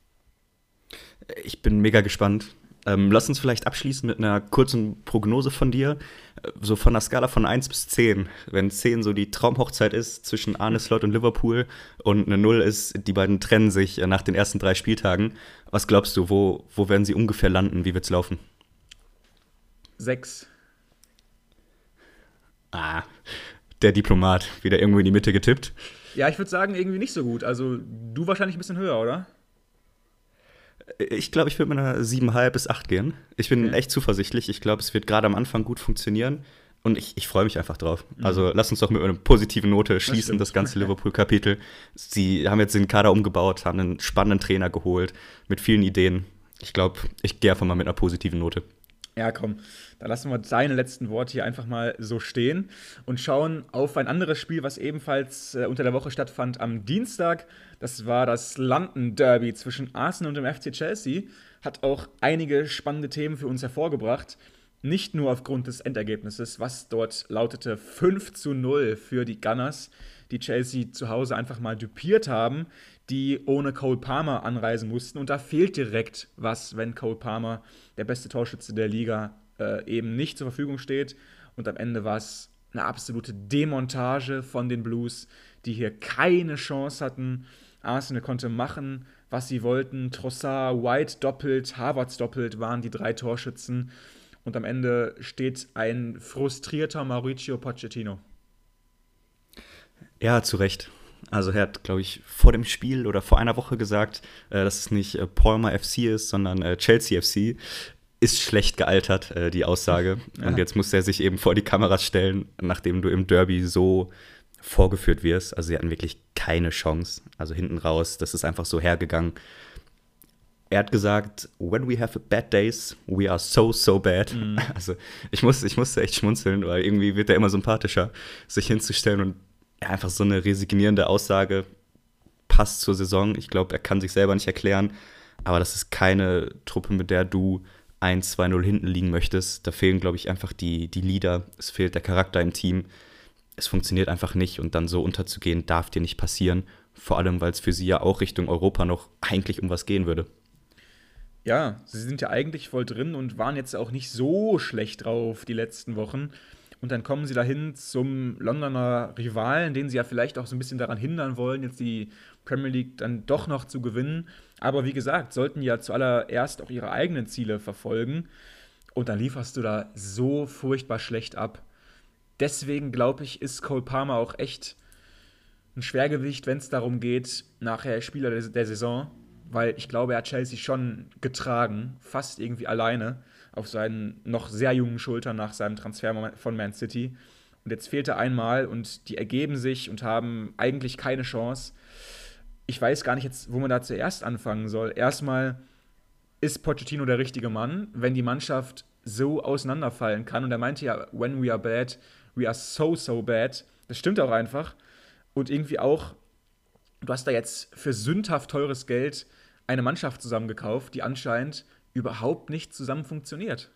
S4: Ich bin mega gespannt. Ähm, lass uns vielleicht abschließen mit einer kurzen Prognose von dir. So von einer Skala von eins bis zehn. Wenn zehn so die Traumhochzeit ist zwischen Arne Slot und Liverpool und eine null ist, die beiden trennen sich nach den ersten drei Spieltagen. Was glaubst du, wo, wo werden sie ungefähr landen? Wie wird's laufen?
S3: Sechs.
S4: Ah, der Diplomat. Wieder irgendwo in die Mitte getippt.
S3: Ja, ich würde sagen, irgendwie nicht so gut. Also du wahrscheinlich ein bisschen höher, oder?
S4: Ich glaube, ich würde mit einer sieben Komma fünf bis acht gehen. Ich bin okay. echt zuversichtlich. Ich glaube, es wird gerade am Anfang gut funktionieren. Und ich, ich freue mich einfach drauf. Mhm. Also lass uns doch mit einer positiven Note schließen, das, das ganze Liverpool-Kapitel. Sie haben jetzt den Kader umgebaut, haben einen spannenden Trainer geholt, mit vielen Ideen. Ich glaube, ich gehe einfach mal mit einer positiven Note.
S3: Ja, komm, dann lassen wir deine letzten Worte hier einfach mal so stehen und schauen auf ein anderes Spiel, was ebenfalls äh, unter der Woche stattfand am Dienstag. Das war das London Derby zwischen Arsenal und dem F C Chelsea. Hat auch einige spannende Themen für uns hervorgebracht. Nicht nur aufgrund des Endergebnisses, was dort lautete fünf zu null für die Gunners, die Chelsea zu Hause einfach mal düpiert haben, die ohne Cole Palmer anreisen mussten. Und da fehlt direkt was, wenn Cole Palmer, der beste Torschütze der Liga, äh, eben nicht zur Verfügung steht. Und am Ende war es eine absolute Demontage von den Blues, die hier keine Chance hatten. Arsenal konnte machen, was sie wollten. Trossard, White doppelt, Havertz doppelt waren die drei Torschützen. Und am Ende steht ein frustrierter Mauricio Pochettino.
S4: Ja, zu Recht. Also er hat, glaube ich, vor dem Spiel oder vor einer Woche gesagt, äh, dass es nicht äh, Palmer F C ist, sondern äh, Chelsea F C. Ist schlecht gealtert, äh, die Aussage. Ja. Und jetzt muss er sich eben vor die Kameras stellen, nachdem du im Derby so vorgeführt wirst. Also sie hatten wirklich keine Chance. Also hinten raus, das ist einfach so hergegangen. Er hat gesagt, when we have bad days, we are so, so bad. Mhm. Also ich, muss, ich musste echt schmunzeln, weil irgendwie wird er immer sympathischer, sich hinzustellen und ja, einfach so eine resignierende Aussage passt zur Saison. Ich glaube, er kann sich selber nicht erklären, aber das ist keine Truppe, mit der du eins zwei null hinten liegen möchtest. Da fehlen, glaube ich, einfach die, die Leader. Es fehlt der Charakter im Team. Es funktioniert einfach nicht und dann so unterzugehen, darf dir nicht passieren. Vor allem, weil es für sie ja auch Richtung Europa noch eigentlich um was gehen würde.
S3: Ja, sie sind ja eigentlich voll drin und waren jetzt auch nicht so schlecht drauf die letzten Wochen. Und dann kommen sie dahin zum Londoner Rivalen, den sie ja vielleicht auch so ein bisschen daran hindern wollen, jetzt die Premier League dann doch noch zu gewinnen. Aber wie gesagt, sollten ja zuallererst auch ihre eigenen Ziele verfolgen. Und dann lieferst du da so furchtbar schlecht ab. Deswegen, glaube ich, ist Cole Palmer auch echt ein Schwergewicht, wenn es darum geht, nachher Spieler der, der Saison. Weil ich glaube, er hat Chelsea schon getragen, fast irgendwie alleine, auf seinen noch sehr jungen Schultern nach seinem Transfer von Man City. Und jetzt fehlt er einmal und die ergeben sich und haben eigentlich keine Chance. Ich weiß gar nicht jetzt, wo man da zuerst anfangen soll. Erstmal, ist Pochettino der richtige Mann, wenn die Mannschaft so auseinanderfallen kann. Und er meinte ja, when we are bad, we are so, so bad. Das stimmt auch einfach. Und irgendwie auch, du hast da jetzt für sündhaft teures Geld eine Mannschaft zusammengekauft, die anscheinend überhaupt nicht zusammen funktioniert.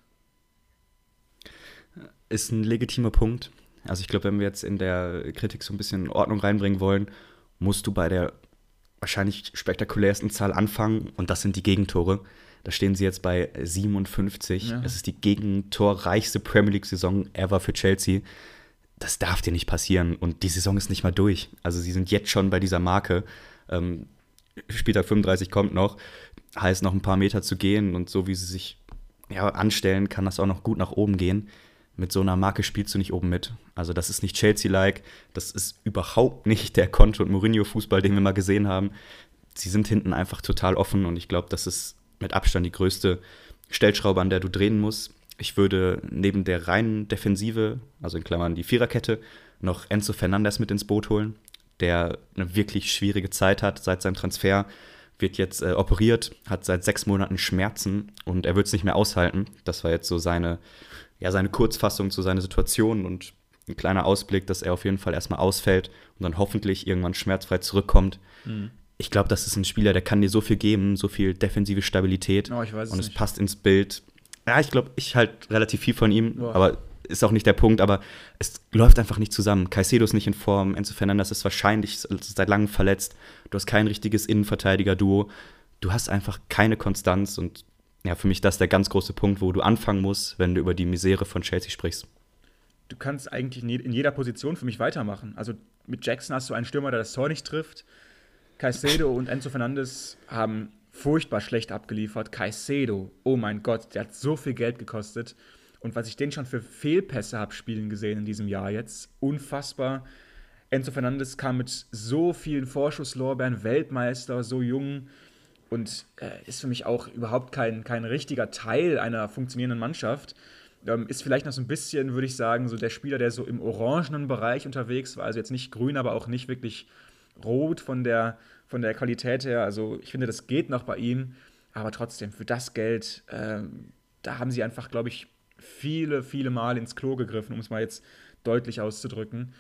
S4: Ist ein legitimer Punkt. Also ich glaube, wenn wir jetzt in der Kritik so ein bisschen Ordnung reinbringen wollen, musst du bei der wahrscheinlich spektakulärsten Zahl anfangen, und das sind die Gegentore. Da stehen sie jetzt bei siebenundfünfzig.
S3: Ja.
S4: Es ist die gegentorreichste Premier League-Saison ever für Chelsea. Das darf dir nicht passieren. Und die Saison ist nicht mal durch. Also sie sind jetzt schon bei dieser Marke. Ähm, Spieltag fünfunddreißig kommt noch. Heißt, noch ein paar Meter zu gehen. Und so wie sie sich ja, anstellen, kann das auch noch gut nach oben gehen. Mit so einer Marke spielst du nicht oben mit. Also das ist nicht Chelsea-like. Das ist überhaupt nicht der Conte- und Mourinho-Fußball, den wir mal gesehen haben. Sie sind hinten einfach total offen. Und ich glaube, das ist mit Abstand die größte Stellschraube, an der du drehen musst. Ich würde neben der reinen Defensive, also in Klammern die Viererkette, noch Enzo Fernandes mit ins Boot holen, der eine wirklich schwierige Zeit hat seit seinem Transfer, wird jetzt äh, operiert, hat seit sechs Monaten Schmerzen und er wird es nicht mehr aushalten. Das war jetzt so seine, ja, seine Kurzfassung zu seiner Situation und ein kleiner Ausblick, dass er auf jeden Fall erstmal ausfällt und dann hoffentlich irgendwann schmerzfrei zurückkommt. Mhm. Ich glaube, das ist ein Spieler, der kann dir so viel geben, so viel defensive Stabilität.
S3: Oh, ich weiß es
S4: und es
S3: nicht.
S4: passt ins Bild. Ja, ich glaube, ich halt relativ viel von ihm,
S3: Boah.
S4: aber ist auch nicht der Punkt. Aber es läuft einfach nicht zusammen. Caicedo ist nicht in Form, Enzo Fernandes ist wahrscheinlich seit langem verletzt. Du hast kein richtiges Innenverteidiger-Duo. Du hast einfach keine Konstanz. Und ja, für mich das der ganz große Punkt, wo du anfangen musst, wenn du über die Misere von Chelsea sprichst.
S3: Du kannst eigentlich in jeder Position für mich weitermachen. Also mit Jackson hast du einen Stürmer, der das Tor nicht trifft. Caicedo und Enzo Fernandes haben furchtbar schlecht abgeliefert. Caicedo, oh mein Gott, der hat so viel Geld gekostet. Und was ich den schon für Fehlpässe habe spielen gesehen in diesem Jahr jetzt, unfassbar. Enzo Fernandes kam mit so vielen Vorschusslorbeeren, Weltmeister, so jung und äh, ist für mich auch überhaupt kein, kein richtiger Teil einer funktionierenden Mannschaft. Ähm, ist vielleicht noch so ein bisschen, würde ich sagen, so der Spieler, der so im orangenen Bereich unterwegs war, also jetzt nicht grün, aber auch nicht wirklich rot von der, von der Qualität her. Also ich finde, das geht noch bei ihm, aber trotzdem, für das Geld, ähm, da haben sie einfach, glaube ich, viele, viele Mal ins Klo gegriffen, um es mal jetzt deutlich auszudrücken.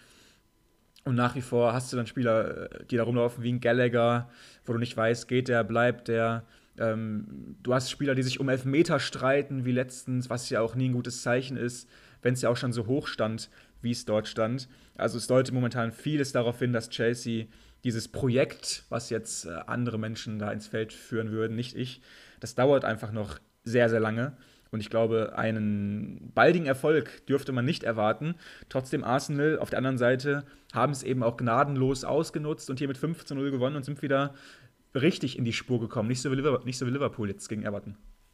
S3: Und nach wie vor hast du dann Spieler, die da rumlaufen wie ein Gallagher, wo du nicht weißt, geht der, bleibt der. Ähm, du hast Spieler, die sich um Elfmeter streiten, wie letztens, was ja auch nie ein gutes Zeichen ist, wenn es ja auch schon so hoch stand, wie es dort stand. Also es deutet momentan vieles darauf hin, dass Chelsea dieses Projekt, was jetzt äh, andere Menschen da ins Feld führen würden, nicht ich, das dauert einfach noch sehr, sehr lange. Und ich glaube, einen baldigen Erfolg dürfte man nicht erwarten. Trotzdem Arsenal auf der anderen Seite haben es eben auch gnadenlos ausgenutzt und hier mit fünf zu null gewonnen und sind wieder richtig in die Spur gekommen. Nicht so wie Liverpool, nicht so wie Liverpool jetzt gegen Everton.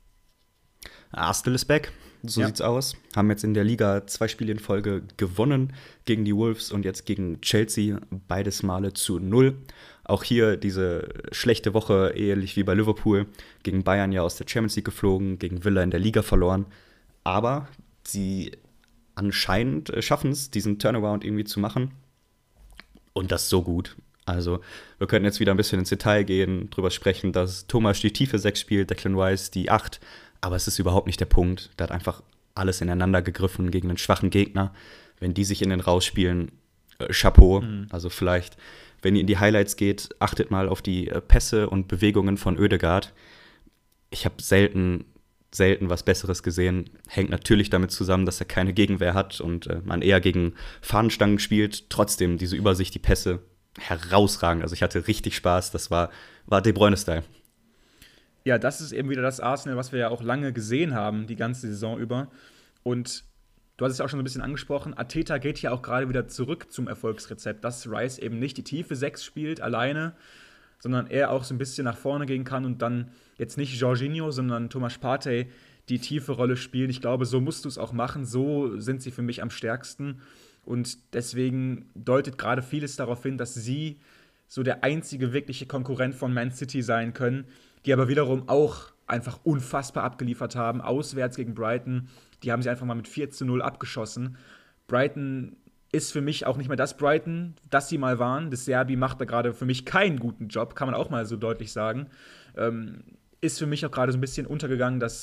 S4: Arsenal ist back, so ja. Sieht's aus. Haben jetzt in der Liga zwei Spiele in Folge gewonnen gegen die Wolves und jetzt gegen Chelsea, beides Male zu null. Auch hier diese schlechte Woche, ähnlich wie bei Liverpool, gegen Bayern ja aus der Champions League geflogen, gegen Villa in der Liga verloren. Aber sie anscheinend schaffen es, diesen Turnaround irgendwie zu machen. Und das so gut. Also wir können jetzt wieder ein bisschen ins Detail gehen, drüber sprechen, dass Thomas die tiefe sechs spielt, Declan Rice die acht. Aber es ist überhaupt nicht der Punkt. Da hat einfach alles ineinander gegriffen gegen einen schwachen Gegner. Wenn die sich in den rausspielen, äh, Chapeau. Mhm. Also vielleicht, wenn ihr in die Highlights geht, achtet mal auf die äh, Pässe und Bewegungen von Ødegaard. Ich habe selten, selten was Besseres gesehen. Hängt natürlich damit zusammen, dass er keine Gegenwehr hat und äh, man eher gegen Fahnenstangen spielt. Trotzdem, diese Übersicht, die Pässe, herausragend. Also ich hatte richtig Spaß. Das war, war De Bruyne-Style.
S3: Ja, das ist eben wieder das Arsenal, was wir ja auch lange gesehen haben, die ganze Saison über. Und du hast es ja auch schon so ein bisschen angesprochen, Arteta geht ja auch gerade wieder zurück zum Erfolgsrezept, dass Rice eben nicht die tiefe sechs spielt, alleine, sondern er auch so ein bisschen nach vorne gehen kann und dann jetzt nicht Jorginho, sondern Thomas Partey die tiefe Rolle spielen. Ich glaube, so musst du es auch machen, so sind sie für mich am stärksten. Und deswegen deutet gerade vieles darauf hin, dass sie so der einzige wirkliche Konkurrent von Man City sein können, die aber wiederum auch einfach unfassbar abgeliefert haben. Auswärts gegen Brighton, die haben sie einfach mal mit vier zu null abgeschossen. Brighton ist für mich auch nicht mehr das Brighton, das sie mal waren. De Zerbi macht da gerade für mich keinen guten Job, kann man auch mal so deutlich sagen. Ähm, ist für mich auch gerade so ein bisschen untergegangen, dass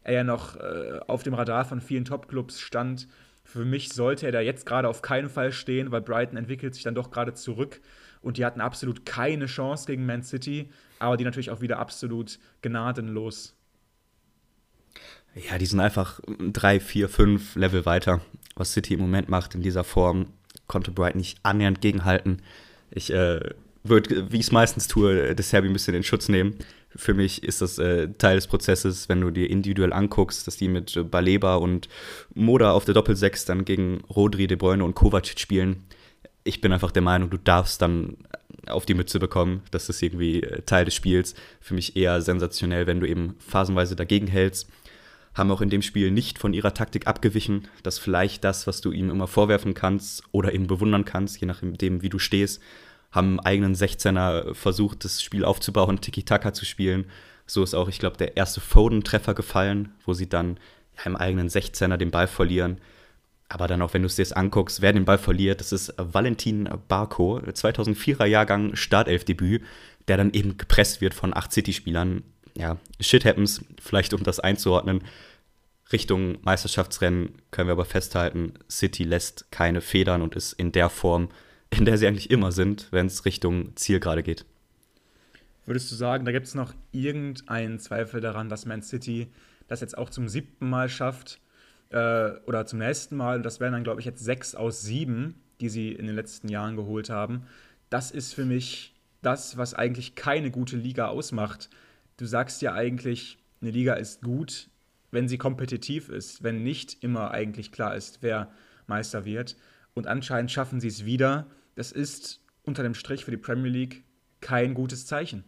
S3: er ja noch äh, auf dem Radar von vielen Top-Clubs stand. Für mich sollte er da jetzt gerade auf keinen Fall stehen, weil Brighton entwickelt sich dann doch gerade zurück und die hatten absolut keine Chance gegen Man City, aber die natürlich auch wieder absolut gnadenlos.
S4: Ja, die sind einfach drei, vier, fünf Level weiter. Was City im Moment macht in dieser Form, konnte Brighton nicht annähernd gegenhalten. Ich äh, würde, wie ich es meistens tue, De Zerbi ein bisschen in Schutz nehmen. Für mich ist das äh, Teil des Prozesses, wenn du dir individuell anguckst, dass die mit äh, Baleba und Moda auf der Doppelsechs dann gegen Rodri, De Bruyne und Kovacic spielen. Ich bin einfach der Meinung, du darfst dann auf die Mütze bekommen. Das ist irgendwie äh, Teil des Spiels. Für mich eher sensationell, wenn du eben phasenweise dagegen hältst. Haben auch in dem Spiel nicht von ihrer Taktik abgewichen. Das ist vielleicht das, was du ihm immer vorwerfen kannst oder eben bewundern kannst, je nachdem, wie du stehst. Haben einen eigenen sechzehner versucht, das Spiel aufzubauen, Tiki-Taka zu spielen. So ist auch, ich glaube, der erste Foden-Treffer gefallen, wo sie dann ja, im eigenen sechzehner den Ball verlieren. Aber dann auch, wenn du es dir jetzt anguckst, wer den Ball verliert, das ist Valentin Barco, zweitausendvierer Jahrgang, Startelfdebüt, der dann eben gepresst wird von acht City-Spielern. Ja, shit happens, vielleicht um das einzuordnen. Richtung Meisterschaftsrennen können wir aber festhalten, City lässt keine Federn und ist in der Form, in der sie eigentlich immer sind, wenn es Richtung Ziel gerade geht.
S3: Würdest du sagen, da gibt es noch irgendeinen Zweifel daran, dass Man City das jetzt auch zum siebten Mal schafft äh, oder zum nächsten Mal? Und das wären dann, glaube ich, jetzt sechs aus sieben, die sie in den letzten Jahren geholt haben. Das ist für mich das, was eigentlich keine gute Liga ausmacht. Du sagst ja eigentlich, eine Liga ist gut, wenn sie kompetitiv ist, wenn nicht immer eigentlich klar ist, wer Meister wird. Und anscheinend schaffen sie es wieder. Das ist unter dem Strich für die Premier League kein gutes Zeichen.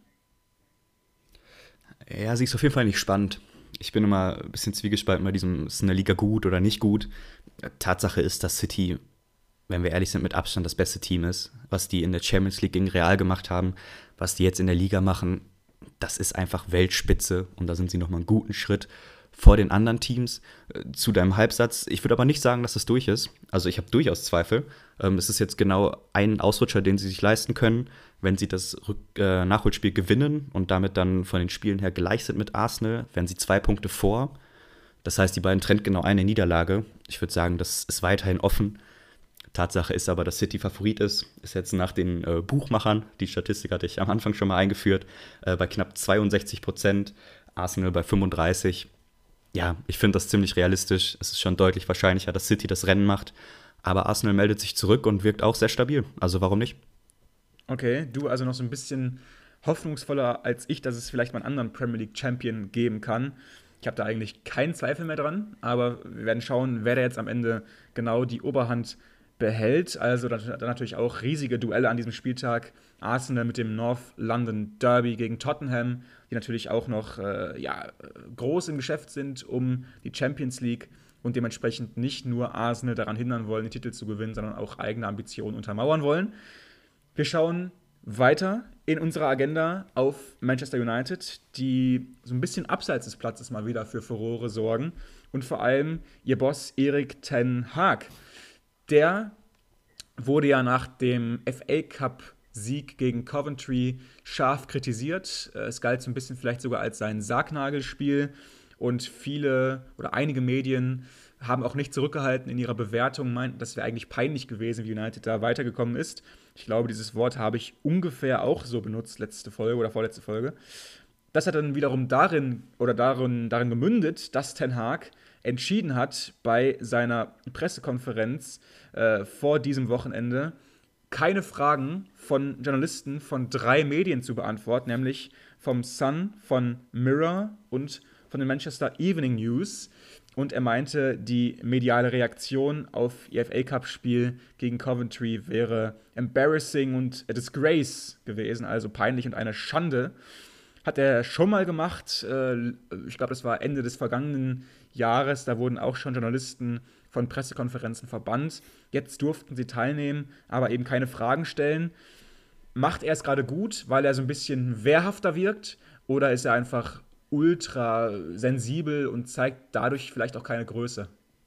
S4: Ja, sie ist auf jeden Fall nicht spannend. Ich bin immer ein bisschen zwiegespalten bei diesem, ist eine Liga gut oder nicht gut. Tatsache ist, dass City, wenn wir ehrlich sind, mit Abstand das beste Team ist. Was die in der Champions League gegen Real gemacht haben, was die jetzt in der Liga machen, das ist einfach Weltspitze. Und da sind sie nochmal einen guten Schritt vor den anderen Teams. Zu deinem Halbsatz, ich würde aber nicht sagen, dass das durch ist. Also ich habe durchaus Zweifel. Ähm, es ist jetzt genau ein Ausrutscher, den sie sich leisten können, wenn sie das Rück- äh, Nachholspiel gewinnen und damit dann von den Spielen her gleich sind mit Arsenal, wären sie zwei Punkte vor. Das heißt, die beiden trennt genau eine Niederlage. Ich würde sagen, das ist weiterhin offen. Tatsache ist aber, dass City Favorit ist. Ist jetzt nach den äh, Buchmachern, die Statistik hatte ich am Anfang schon mal eingeführt, äh, bei knapp zweiundsechzig Prozent, Arsenal bei fünfunddreißig. Ja, ich finde das ziemlich realistisch. Es ist schon deutlich wahrscheinlicher, dass City das Rennen macht. Aber Arsenal meldet sich zurück und wirkt auch sehr stabil. Also warum nicht?
S3: Okay, du also noch so ein bisschen hoffnungsvoller als ich, dass es vielleicht mal einen anderen Premier League Champion geben kann. Ich habe da eigentlich keinen Zweifel mehr dran, aber wir werden schauen, wer da jetzt am Ende genau die Oberhand behält. Also dann natürlich auch riesige Duelle an diesem Spieltag. Arsenal mit dem North London Derby gegen Tottenham, die natürlich auch noch äh, ja, groß im Geschäft sind um die Champions League und dementsprechend nicht nur Arsenal daran hindern wollen, den Titel zu gewinnen, sondern auch eigene Ambitionen untermauern wollen. Wir schauen weiter in unserer Agenda auf Manchester United, die so ein bisschen abseits des Platzes mal wieder für Furore sorgen und vor allem ihr Boss Erik ten Hag. Der wurde ja nach dem F A Cup Sieg gegen Coventry scharf kritisiert. Es galt so ein bisschen vielleicht sogar als sein Sargnagelspiel und viele oder einige Medien haben auch nicht zurückgehalten in ihrer Bewertung, meinten, das wäre eigentlich peinlich gewesen, wie United da weitergekommen ist. Ich glaube, dieses Wort habe ich ungefähr auch so benutzt, letzte Folge oder vorletzte Folge. Das hat dann wiederum darin oder darin, darin gemündet, dass Ten Hag entschieden hat, bei seiner Pressekonferenz äh, vor diesem Wochenende keine Fragen von Journalisten von drei Medien zu beantworten, nämlich vom Sun, von Mirror und von den Manchester Evening News. Und er meinte, die mediale Reaktion auf ihr F A Cup-Spiel gegen Coventry wäre embarrassing und a disgrace gewesen, also peinlich und eine Schande. Hat er schon mal gemacht, ich glaube, das war Ende des vergangenen Jahres, da wurden auch schon Journalisten von Pressekonferenzen verbannt. Jetzt durften sie teilnehmen, aber eben keine Fragen stellen. Macht er es gerade gut, weil er so ein bisschen wehrhafter wirkt, oder ist er einfach ultra sensibel und zeigt dadurch vielleicht auch keine Größe?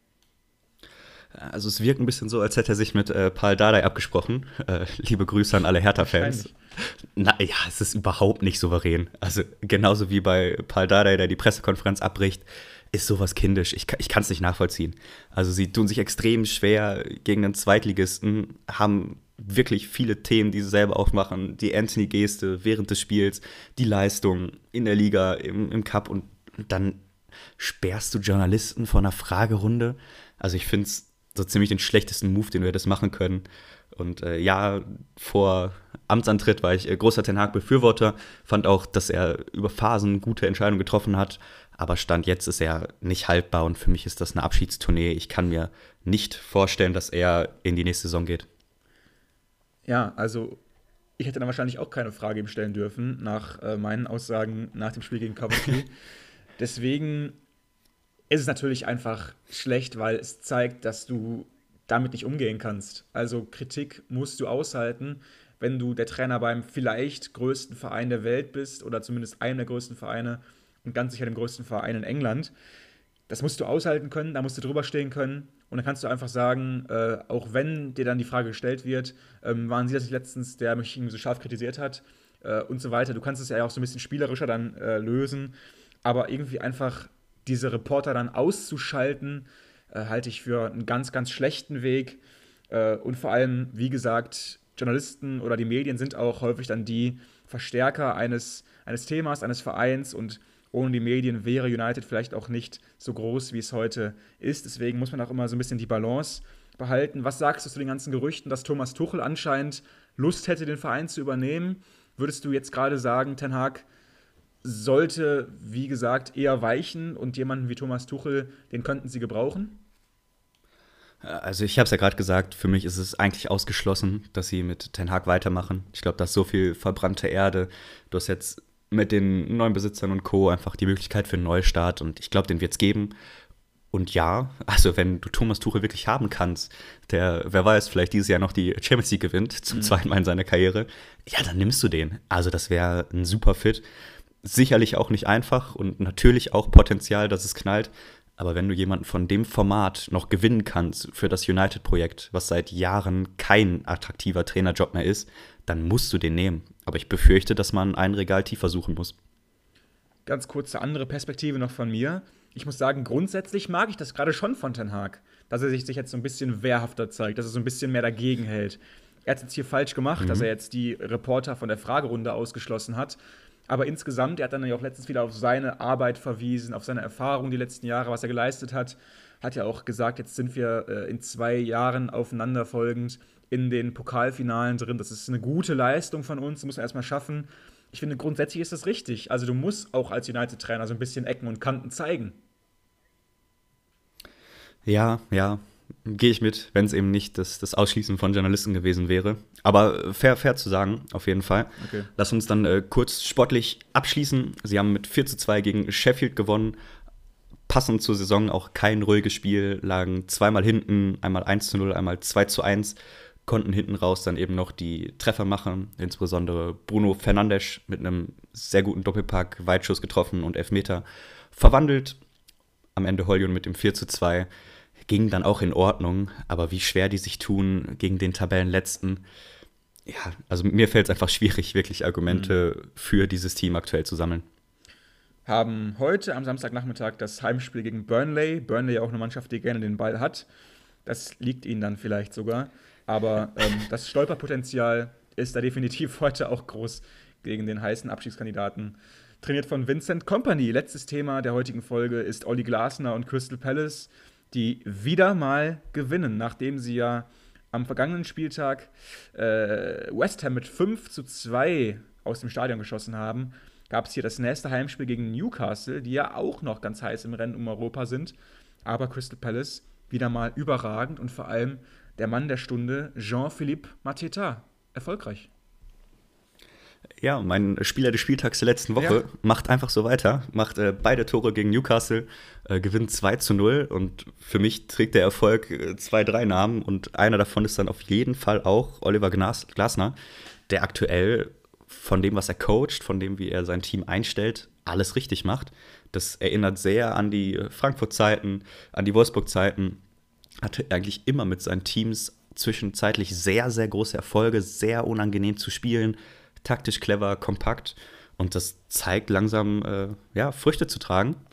S4: Also es wirkt ein bisschen so, als hätte er sich mit äh, Paul Dardai abgesprochen. Äh, liebe Grüße an alle Hertha-Fans. Na ja, es ist überhaupt nicht souverän. Also genauso wie bei Paul Dardai, der die Pressekonferenz abbricht. ist sowas kindisch. Ich, ich kann es nicht nachvollziehen. Also sie tun sich extrem schwer gegen einen Zweitligisten, haben wirklich viele Themen, die sie selber aufmachen. Die Anthony-Geste während des Spiels, die Leistung in der Liga, im, im Cup und dann sperrst du Journalisten vor einer Fragerunde. Also ich finde es so ziemlich den schlechtesten Move, den wir das machen können. Und äh, ja, vor Amtsantritt war ich äh, großer Ten Hag-Befürworter, fand auch, dass er über Phasen gute Entscheidungen getroffen hat, aber Stand jetzt ist er nicht haltbar und für mich ist das eine Abschiedstournee. Ich kann mir nicht vorstellen, dass er in die nächste Saison geht.
S3: Ja, also ich hätte dann wahrscheinlich auch keine Frage ihm stellen dürfen, nach äh, meinen Aussagen nach dem Spiel gegen Coventry. Deswegen ist es natürlich einfach schlecht, weil es zeigt, dass du damit nicht umgehen kannst. Also Kritik musst du aushalten, wenn du der Trainer beim vielleicht größten Verein der Welt bist oder zumindest einem der größten Vereine und ganz sicher dem größten Verein in England. Das musst du aushalten können, da musst du drüber stehen können und dann kannst du einfach sagen, äh, auch wenn dir dann die Frage gestellt wird, ähm, waren Sie das nicht letztens, der mich so scharf kritisiert hat äh, und so weiter. Du kannst es ja auch so ein bisschen spielerischer dann äh, lösen, aber irgendwie einfach diese Reporter dann auszuschalten, äh, halte ich für einen ganz, ganz schlechten Weg. Äh, und vor allem, wie gesagt, Journalisten oder die Medien sind auch häufig dann die Verstärker eines, eines Themas, eines Vereins und ohne die Medien wäre United vielleicht auch nicht so groß, wie es heute ist. Deswegen muss man auch immer so ein bisschen die Balance behalten. Was sagst du zu den ganzen Gerüchten, dass Thomas Tuchel anscheinend Lust hätte, den Verein zu übernehmen? Würdest du jetzt gerade sagen, Ten Hag sollte, wie gesagt, eher weichen und jemanden wie Thomas Tuchel, den könnten sie gebrauchen?
S4: Also ich habe es ja gerade gesagt, für mich ist es eigentlich ausgeschlossen, dass sie mit Ten Hag weitermachen. Ich glaube, da ist so viel verbrannte Erde. Du hast jetzt mit den neuen Besitzern und Co. einfach die Möglichkeit für einen Neustart und ich glaube, den wird es geben. Und ja, also wenn du Thomas Tuchel wirklich haben kannst, der, wer weiß, vielleicht dieses Jahr noch die Champions League gewinnt, zum mhm. zweiten Mal in seiner Karriere, ja, dann nimmst du den. Also das wäre ein super Fit. Sicherlich auch nicht einfach und natürlich auch Potenzial, dass es knallt. Aber wenn du jemanden von dem Format noch gewinnen kannst für das United-Projekt, was seit Jahren kein attraktiver Trainerjob mehr ist, dann musst du den nehmen. Aber ich befürchte, dass man ein Regal tiefer suchen muss.
S3: Ganz kurze andere Perspektive noch von mir. Ich muss sagen, grundsätzlich mag ich das gerade schon von Ten Hag, dass er sich jetzt so ein bisschen wehrhafter zeigt, dass er so ein bisschen mehr dagegen hält. Er hat es jetzt hier falsch gemacht, mhm. dass er jetzt die Reporter von der Fragerunde ausgeschlossen hat. Aber insgesamt, er hat dann ja auch letztens wieder auf seine Arbeit verwiesen, auf seine Erfahrung die letzten Jahre, was er geleistet hat. Hat ja auch gesagt, jetzt sind wir äh, in zwei Jahren aufeinanderfolgend in den Pokalfinalen drin. Das ist eine gute Leistung von uns, das muss man erstmal schaffen. Ich finde, grundsätzlich ist das richtig. Also du musst auch als United-Trainer so ein bisschen Ecken und Kanten zeigen.
S4: Ja, ja, gehe ich mit, wenn es eben nicht das, das Ausschließen von Journalisten gewesen wäre. Aber fair, fair zu sagen, auf jeden Fall. Okay. Lass uns dann äh, kurz sportlich abschließen. Sie haben mit vier zu zwei gegen Sheffield gewonnen. Passend zur Saison auch kein ruhiges Spiel, lagen zweimal hinten, einmal eins zu null, einmal zwei zu eins. Konnten hinten raus dann eben noch die Treffer machen, insbesondere Bruno Fernandes mit einem sehr guten Doppelpack, Weitschuss getroffen und Elfmeter verwandelt. Am Ende Holjon mit dem vier zu zwei. Ging dann auch in Ordnung, aber wie schwer die sich tun gegen den Tabellenletzten. Ja, also mir fällt es einfach schwierig, wirklich Argumente mhm. für dieses Team aktuell zu sammeln.
S3: Haben heute am Samstagnachmittag das Heimspiel gegen Burnley. Burnley auch eine Mannschaft, die gerne den Ball hat. Das liegt ihnen dann vielleicht sogar. Aber ähm, das Stolperpotenzial ist da definitiv heute auch groß gegen den heißen Abstiegskandidaten. Trainiert von Vincent Kompany. Letztes Thema der heutigen Folge ist Olli Glasner und Crystal Palace, die wieder mal gewinnen, nachdem sie ja am vergangenen Spieltag äh, West Ham mit fünf zu zwei aus dem Stadion geschossen haben. Gab es hier das nächste Heimspiel gegen Newcastle, die ja auch noch ganz heiß im Rennen um Europa sind. Aber Crystal Palace wieder mal überragend und vor allem der Mann der Stunde, Jean-Philippe Mateta, erfolgreich.
S4: Ja, mein Spieler des Spieltags der letzten Woche ja. macht einfach so weiter, macht äh, beide Tore gegen Newcastle, äh, gewinnt zwei zu null und für mich trägt der Erfolg äh, zwei, drei Namen und einer davon ist dann auf jeden Fall auch Oliver Gnas- Glasner, der aktuell von dem, was er coacht, von dem, wie er sein Team einstellt, alles richtig macht. Das erinnert sehr an die Frankfurt-Zeiten, an die Wolfsburg-Zeiten. Hatte eigentlich immer mit seinen Teams zwischenzeitlich sehr, sehr große Erfolge, sehr unangenehm zu spielen, taktisch clever, kompakt und das zeigt langsam äh, ja, Früchte zu tragen.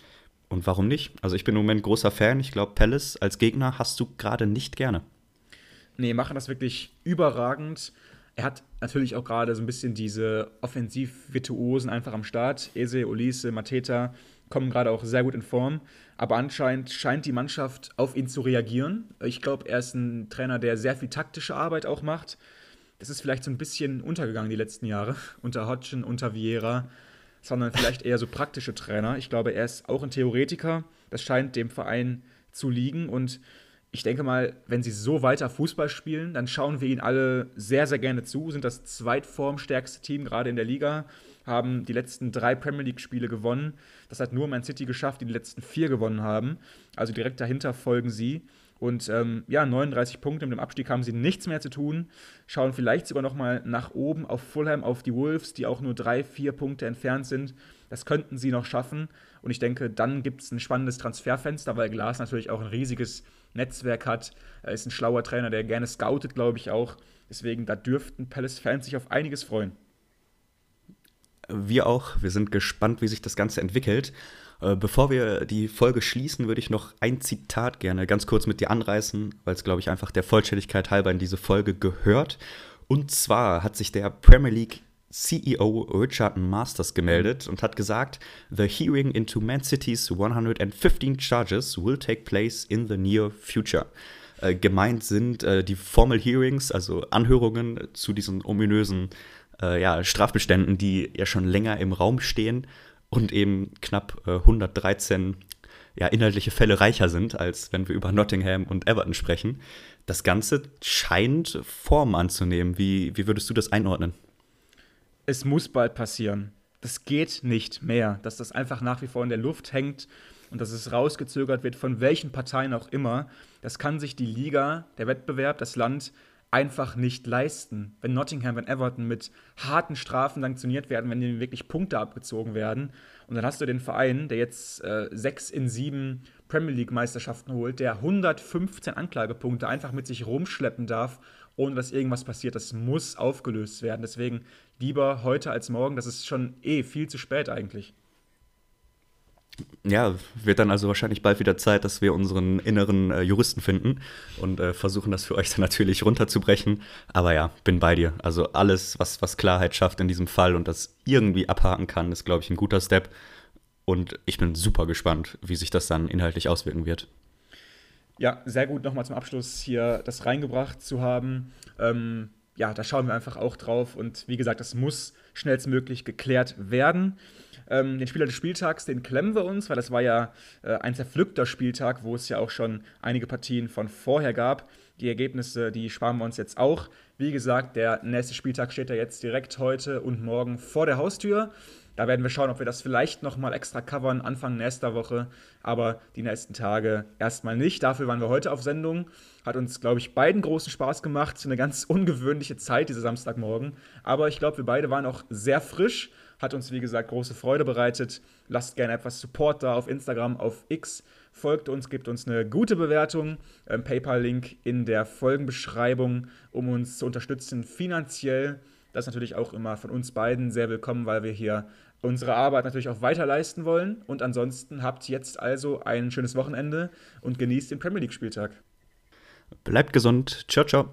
S4: Und warum nicht? Also ich bin im Moment großer Fan. Ich glaube, Palace als Gegner hast du gerade nicht gerne.
S3: Nee, machen das wirklich überragend. Er hat natürlich auch gerade so ein bisschen diese Offensiv-Virtuosen einfach am Start. Eze, Olise, Mateta kommen gerade auch sehr gut in Form. Aber anscheinend scheint die Mannschaft auf ihn zu reagieren. Ich glaube, er ist ein Trainer, der sehr viel taktische Arbeit auch macht. Das ist vielleicht so ein bisschen untergegangen die letzten Jahre, unter Hodgson, unter Vieira, sondern vielleicht eher so praktische Trainer. Ich glaube, er ist auch ein Theoretiker. Das scheint dem Verein zu liegen. Und ich denke mal, wenn sie so weiter Fußball spielen, dann schauen wir ihnen alle sehr, sehr gerne zu. Sind das zweitformstärkste Team gerade in der Liga, haben die letzten drei Premier League-Spiele gewonnen. Das hat nur Man City geschafft, die die letzten vier gewonnen haben. Also direkt dahinter folgen sie. Und ähm, ja, neununddreißig Punkte mit dem Abstieg haben sie nichts mehr zu tun. Schauen vielleicht sogar noch mal nach oben auf Fulham, auf die Wolves, die auch nur drei, vier Punkte entfernt sind. Das könnten sie noch schaffen. Und ich denke, dann gibt es ein spannendes Transferfenster, weil Glas natürlich auch ein riesiges Netzwerk hat. Er ist ein schlauer Trainer, der gerne scoutet, glaube ich auch. Deswegen, da dürften Palace-Fans sich auf einiges freuen.
S4: Wir auch. Wir sind gespannt, wie sich das Ganze entwickelt. Bevor wir die Folge schließen, würde ich noch ein Zitat gerne ganz kurz mit dir anreißen, weil es, glaube ich, einfach der Vollständigkeit halber in diese Folge gehört. Und zwar hat sich der Premier League C E O Richard Masters gemeldet und hat gesagt, "The hearing into Man City's one hundred fifteen charges will take place in the near future." Äh, gemeint sind äh, die Formal Hearings, also Anhörungen zu diesen ominösen äh, ja, Strafbeständen, die ja schon länger im Raum stehen und eben knapp äh, hundertdreizehn ja, inhaltliche Fälle reicher sind, als wenn wir über Nottingham und Everton sprechen. Das Ganze scheint Form anzunehmen. Wie, wie würdest du das einordnen?
S3: Es muss bald passieren. Das geht nicht mehr, dass das einfach nach wie vor in der Luft hängt und dass es rausgezögert wird, von welchen Parteien auch immer. Das kann sich die Liga, der Wettbewerb, das Land einfach nicht leisten. Wenn Nottingham, wenn Everton mit harten Strafen sanktioniert werden, wenn denen wirklich Punkte abgezogen werden. Und dann hast du den Verein, der jetzt äh, sechs in sieben Premier League-Meisterschaften holt, der hundertfünfzehn Anklagepunkte einfach mit sich rumschleppen darf, ohne dass irgendwas passiert. Das muss aufgelöst werden. Deswegen lieber heute als morgen. Das ist schon eh viel zu spät eigentlich.
S4: Ja, wird dann also wahrscheinlich bald wieder Zeit, dass wir unseren inneren äh, Juristen finden und äh, versuchen, das für euch dann natürlich runterzubrechen. Aber ja, bin bei dir. Also alles, was, was Klarheit schafft in diesem Fall und das irgendwie abhaken kann, ist, glaube ich, ein guter Step. Und ich bin super gespannt, wie sich das dann inhaltlich auswirken wird.
S3: Ja, sehr gut nochmal zum Abschluss hier das reingebracht zu haben. Ähm, ja, da schauen wir einfach auch drauf. Und wie gesagt, das muss schnellstmöglich geklärt werden. Ähm, den Spieler des Spieltags, den klemmen wir uns, weil das war ja äh, ein zerpflückter Spieltag, wo es ja auch schon einige Partien von vorher gab. Die Ergebnisse, die sparen wir uns jetzt auch. Wie gesagt, der nächste Spieltag steht ja jetzt direkt heute und morgen vor der Haustür. Da werden wir schauen, ob wir das vielleicht nochmal extra covern, Anfang nächster Woche. Aber die nächsten Tage erstmal nicht. Dafür waren wir heute auf Sendung. Hat uns, glaube ich, beiden großen Spaß gemacht. Eine ganz ungewöhnliche Zeit, diese Samstagmorgen. Aber ich glaube, wir beide waren auch sehr frisch. Hat uns, wie gesagt, große Freude bereitet. Lasst gerne etwas Support da auf Instagram, auf X. Folgt uns, gebt uns eine gute Bewertung. Ähm, PayPal-Link in der Folgenbeschreibung, um uns zu unterstützen finanziell. Das ist natürlich auch immer von uns beiden sehr willkommen, weil wir hier unsere Arbeit natürlich auch weiter leisten wollen. Und ansonsten habt jetzt also ein schönes Wochenende und genießt den Premier League-Spieltag.
S4: Bleibt gesund. Ciao, ciao.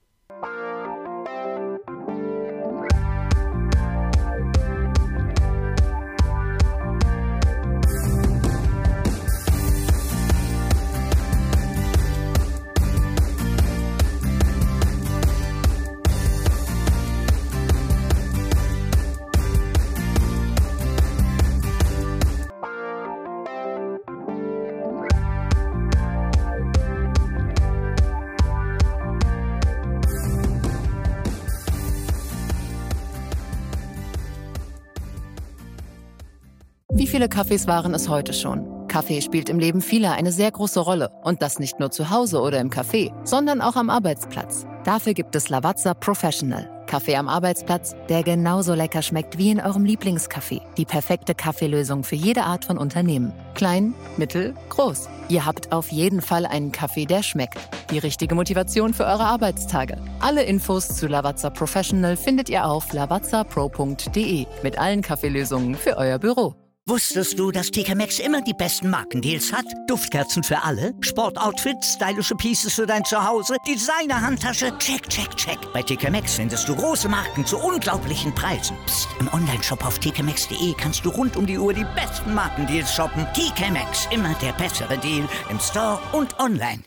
S5: Wie viele Kaffees waren es heute schon? Kaffee spielt im Leben vieler eine sehr große Rolle. Und das nicht nur zu Hause oder im Café, sondern auch am Arbeitsplatz. Dafür gibt es Lavazza Professional. Kaffee am Arbeitsplatz, der genauso lecker schmeckt wie in eurem Lieblingscafé. Die perfekte Kaffeelösung für jede Art von Unternehmen. Klein, mittel, groß. Ihr habt auf jeden Fall einen Kaffee, der schmeckt. Die richtige Motivation für eure Arbeitstage. Alle Infos zu Lavazza Professional findet ihr auf lavazza pro punkt de mit allen Kaffeelösungen für euer Büro.
S1: Wusstest du, dass T K Maxx immer die besten Markendeals hat? Duftkerzen für alle, Sportoutfits, stylische Pieces für dein Zuhause, Designer-Handtasche, check, check, check. Bei T K Maxx findest du große Marken zu unglaublichen Preisen. Psst. Im Onlineshop auf t k maxx punkt d e kannst du rund um die Uhr die besten Markendeals shoppen. T K Maxx, immer der bessere Deal im Store und online.